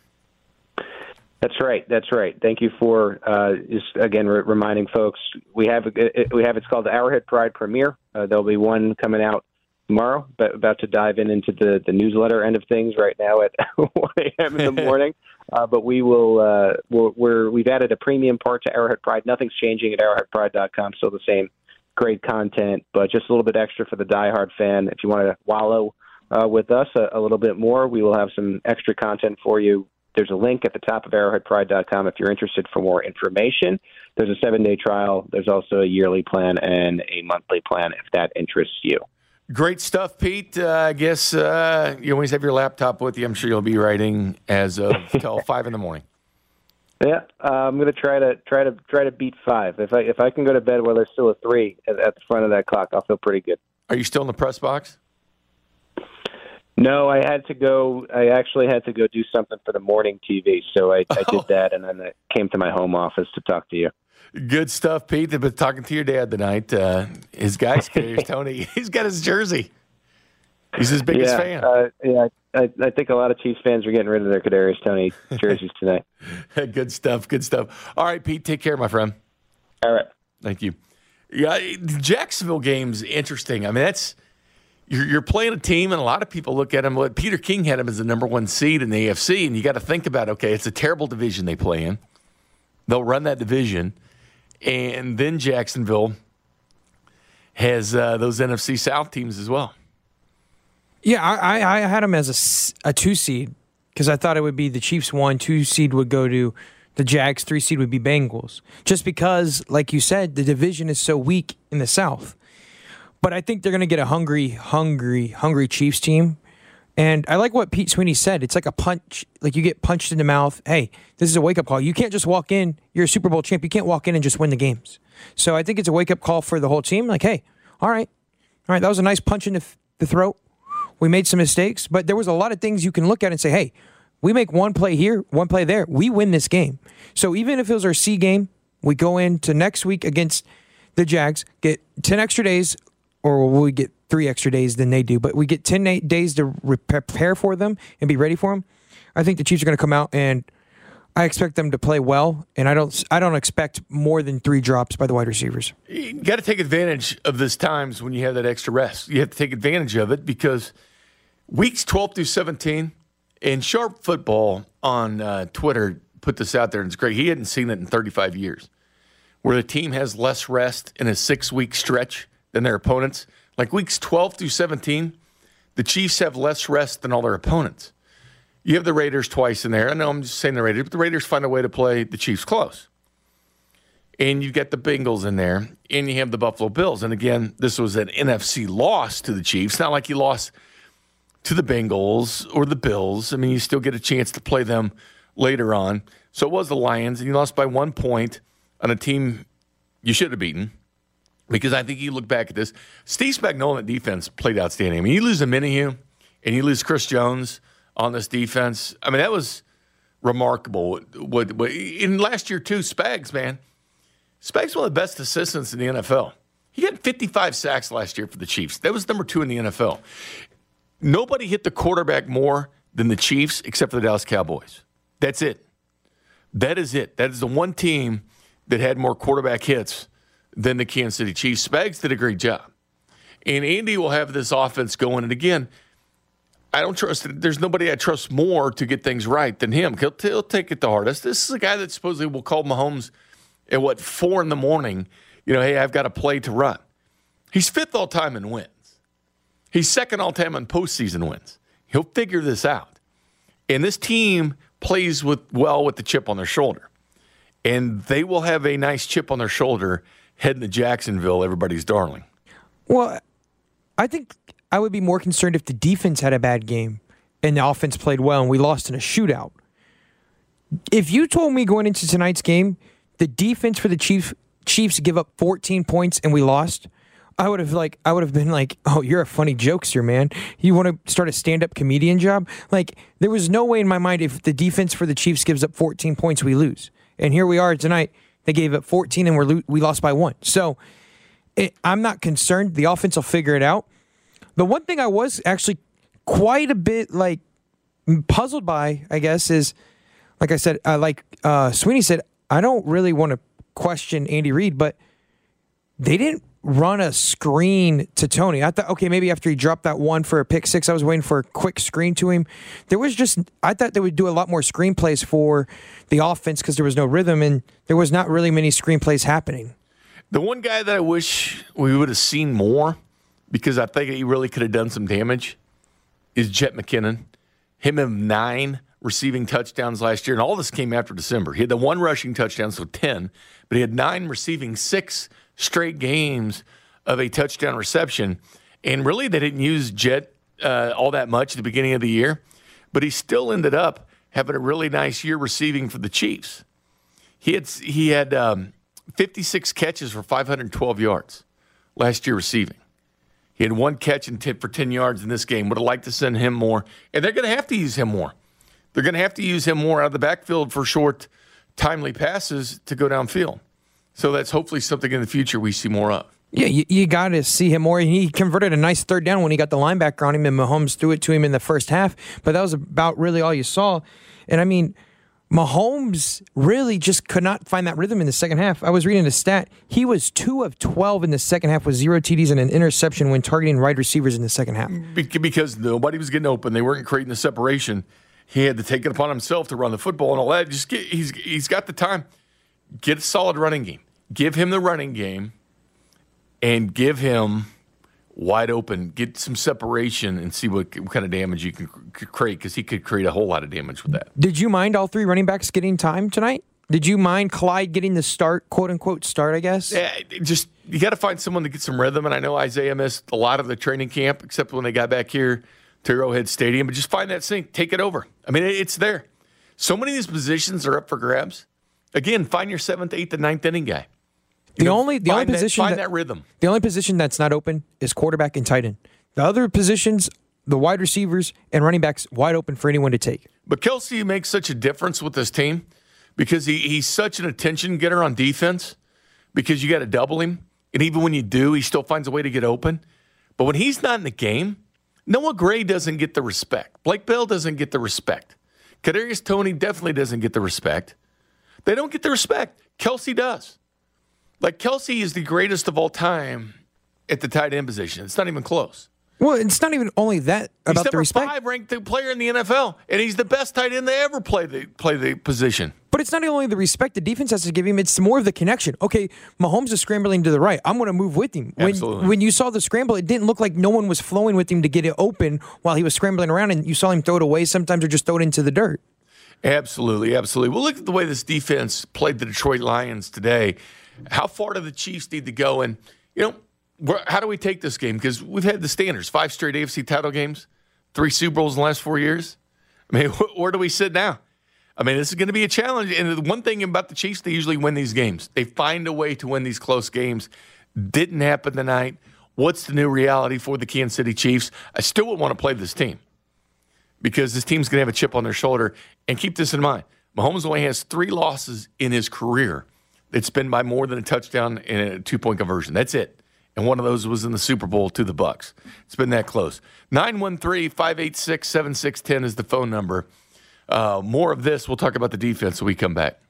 That's right. Thank you for just again reminding folks we have it's called the Arrowhead Pride Premiere. There'll be one coming out tomorrow, but about to dive into the newsletter end of things right now at 1 a.m. in the morning. But we will we've added a premium part to Arrowhead Pride. Nothing's changing at arrowheadpride.com. Still the same great content, but just a little bit extra for the diehard fan. If you want to wallow with us a little bit more, we will have some extra content for you. There's a link at the top of arrowheadpride.com if you're interested for more information. There's a 7-day trial. There's also a yearly plan and a monthly plan if that interests you. Great stuff, Pete. I guess you always have your laptop with you. I'm sure you'll be writing as of till 5 in the morning. Yeah, I'm going to try to beat 5. If I can go to bed while there's still a 3 at the front of that clock, I'll feel pretty good. Are you still in the press box? No, I actually had to go do something for the morning TV, so I did that, and then I came to my home office to talk to you. Good stuff, Pete. I've been talking to your dad tonight. His guy's Kadarius Toney. He's got his jersey. He's his biggest fan. I think a lot of Chiefs fans are getting rid of their Kadarius Toney jerseys today. Good stuff. All right, Pete, take care, my friend. All right. Thank you. Yeah, the Jacksonville game's interesting. I mean, that's you're playing a team, and a lot of people look at him. Peter King had him as the number 1 seed in the AFC, and you got to think about, okay, it's a terrible division they play in. They'll run that division, and then Jacksonville has those NFC South teams as well. Yeah, I had him as a 2 seed because I thought it would be the Chiefs 1, 2 seed would go to the Jags, 3 seed would be Bengals. Just because, like you said, the division is so weak in the South. But I think they're going to get a hungry Chiefs team. And I like what Pete Sweeney said. It's like a punch, like you get punched in the mouth. Hey, this is a wake-up call. You can't just walk in. You're a Super Bowl champ. You can't walk in and just win the games. So I think it's a wake-up call for the whole team. Like, hey, all right, that was a nice punch in the throat. We made some mistakes, but there was a lot of things you can look at and say, hey, We make one play here, one play there. We win this game. So even if it was our C game, we go into next week against the Jags, get 10 extra days, or we get 3 extra days than they do, but we get 10 days to prepare for them and be ready for them. I think the Chiefs are going to come out, and I expect them to play well, and I don't expect more than 3 drops by the wide receivers. You got to take advantage of this times when you have that extra rest. You have to take advantage of it because weeks 12 through 17, and Sharp Football on Twitter put this out there, and it's great. He hadn't seen it in 35 years, where the team has less rest in a 6-week stretch than their opponents. Like weeks 12 through 17, the Chiefs have less rest than all their opponents. You have the Raiders twice in there. I know I'm just saying the Raiders, but the Raiders find a way to play the Chiefs close. And you've got the Bengals in there, and you have the Buffalo Bills. And again, this was an NFC loss to the Chiefs. Not like you lost to the Bengals or the Bills. I mean, you still get a chance to play them later on. So it was the Lions, and you lost by 1 point on a team you should have beaten. Because I think you look back at this, Steve Spagnuolo defense played outstanding. I mean, you lose a Minihue and you lose Chris Jones on this defense. I mean, that was remarkable. What in last year too, Spags, man. Spags one of the best assistants in the NFL. He had 55 sacks last year for the Chiefs. That was number 2 in the NFL. Nobody hit the quarterback more than the Chiefs except for the Dallas Cowboys. That's it. That is it. That is the one team that had more quarterback hits than the Kansas City Chiefs. Spags did a great job. And Andy will have this offense going. And again, I don't trust – there's nobody I trust more to get things right than him. He'll take it the hardest. This is a guy that supposedly will call Mahomes at, 4 in the morning, hey, I've got a play to run. He's 5th all-time in wins. He's 2nd all-time in postseason wins. He'll figure this out. And this team plays well with the chip on their shoulder. And they will have a nice chip on their shoulder heading to Jacksonville, everybody's darling. Well, I think I would be more concerned if the defense had a bad game and the offense played well and we lost in a shootout. If you told me going into tonight's game, the defense for the Chiefs give up 14 points and we lost, I would have been like, oh, you're a funny jokester, man. You want to start a stand-up comedian job? Like, there was no way in my mind if the defense for the Chiefs gives up 14 points, we lose. And here we are tonight. They gave up 14 and we lost by 1. So I'm not concerned. The offense will figure it out. The one thing I was actually quite a bit puzzled by, I guess, is, like I said, Sweeney said, I don't really want to question Andy Reid, but they didn't run a screen to Tony. I thought, okay, maybe after he dropped that one for a pick 6, I was waiting for a quick screen to him. I thought they would do a lot more screen plays for the offense because there was no rhythm, and there was not really many screen plays happening. The one guy that I wish we would have seen more, because I think he really could have done some damage, is Jet McKinnon. Him have 9 receiving touchdowns last year, and all this came after December. He had the 1 rushing touchdown, so 10, but he had 9 receiving, 6 straight games of a touchdown reception. And really, they didn't use Jet all that much at the beginning of the year, but he still ended up having a really nice year receiving for the Chiefs. He had 56 catches for 512 yards last year receiving. He had 1 catch for 10 yards in this game. Would have liked to send him more, and they're going to have to use him more. They're going to have to use him more out of the backfield for short, timely passes to go downfield. So that's hopefully something in the future we see more of. Yeah, you got to see him more. He converted a nice 3rd down when he got the linebacker on him, and Mahomes threw it to him in the first half. But that was about really all you saw. And, I mean, Mahomes really just could not find that rhythm in the second half. I was reading the stat. He was 2 of 12 in the second half with 0 TDs and an interception when targeting wide receivers in the second half. Because nobody was getting open. They weren't creating the separation. He had to take it upon himself to run the football and all that. He's got the time. Get a solid running game. Give him the running game and give him wide open. Get some separation and see what kind of damage you can create, because he could create a whole lot of damage with that. Did you mind all 3 running backs getting time tonight? Did you mind Clyde getting the start, quote-unquote start, I guess? Yeah, you got to find someone to get some rhythm, and I know Isaiah missed a lot of the training camp, except when they got back here to Arrowhead Stadium, but just find that sync. Take it over. I mean, it's there. So many of these positions are up for grabs. Again, find your 7th, 8th, and 9th inning guy. The only position find that rhythm. The only position that's not open is quarterback and tight end. The other positions, the wide receivers and running backs wide open for anyone to take. But Kelce makes such a difference with this team because he's such an attention getter on defense because you got to double him. And even when you do, he still finds a way to get open. But when he's not in the game, Noah Gray doesn't get the respect. Blake Bell doesn't get the respect. Kadarius Toney definitely doesn't get the respect. They don't get the respect. Kelce does. Like, Kelce is the greatest of all time at the tight end position. It's not even close. Well, it's not even only that about the respect. He's number 5 ranked player in the NFL, and he's the best tight end to ever play the position. But it's not only the respect the defense has to give him, it's more of the connection. Okay, Mahomes is scrambling to the right. I'm going to move with him. Absolutely. When you saw the scramble, it didn't look like no one was flowing with him to get it open while he was scrambling around, and you saw him throw it away sometimes or just throw it into the dirt. Absolutely, absolutely. Well, look at the way this defense played the Detroit Lions today. How far do the Chiefs need to go? And, how do we take this game? Because we've had the standards, 5 straight AFC title games, 3 Super Bowls in the last 4 years. I mean, where do we sit now? I mean, this is going to be a challenge. And the one thing about the Chiefs, they usually win these games. They find a way to win these close games. Didn't happen tonight. What's the new reality for the Kansas City Chiefs? I still would want to play this team because this team's going to have a chip on their shoulder. And keep this in mind. Mahomes only has 3 losses in his career. It's been by more than a touchdown and a 2-point conversion. That's it. And one of those was in the Super Bowl to the Bucs. It's been that close. 913-586-7610 is the phone number. More of this. We'll talk about the defense when we come back.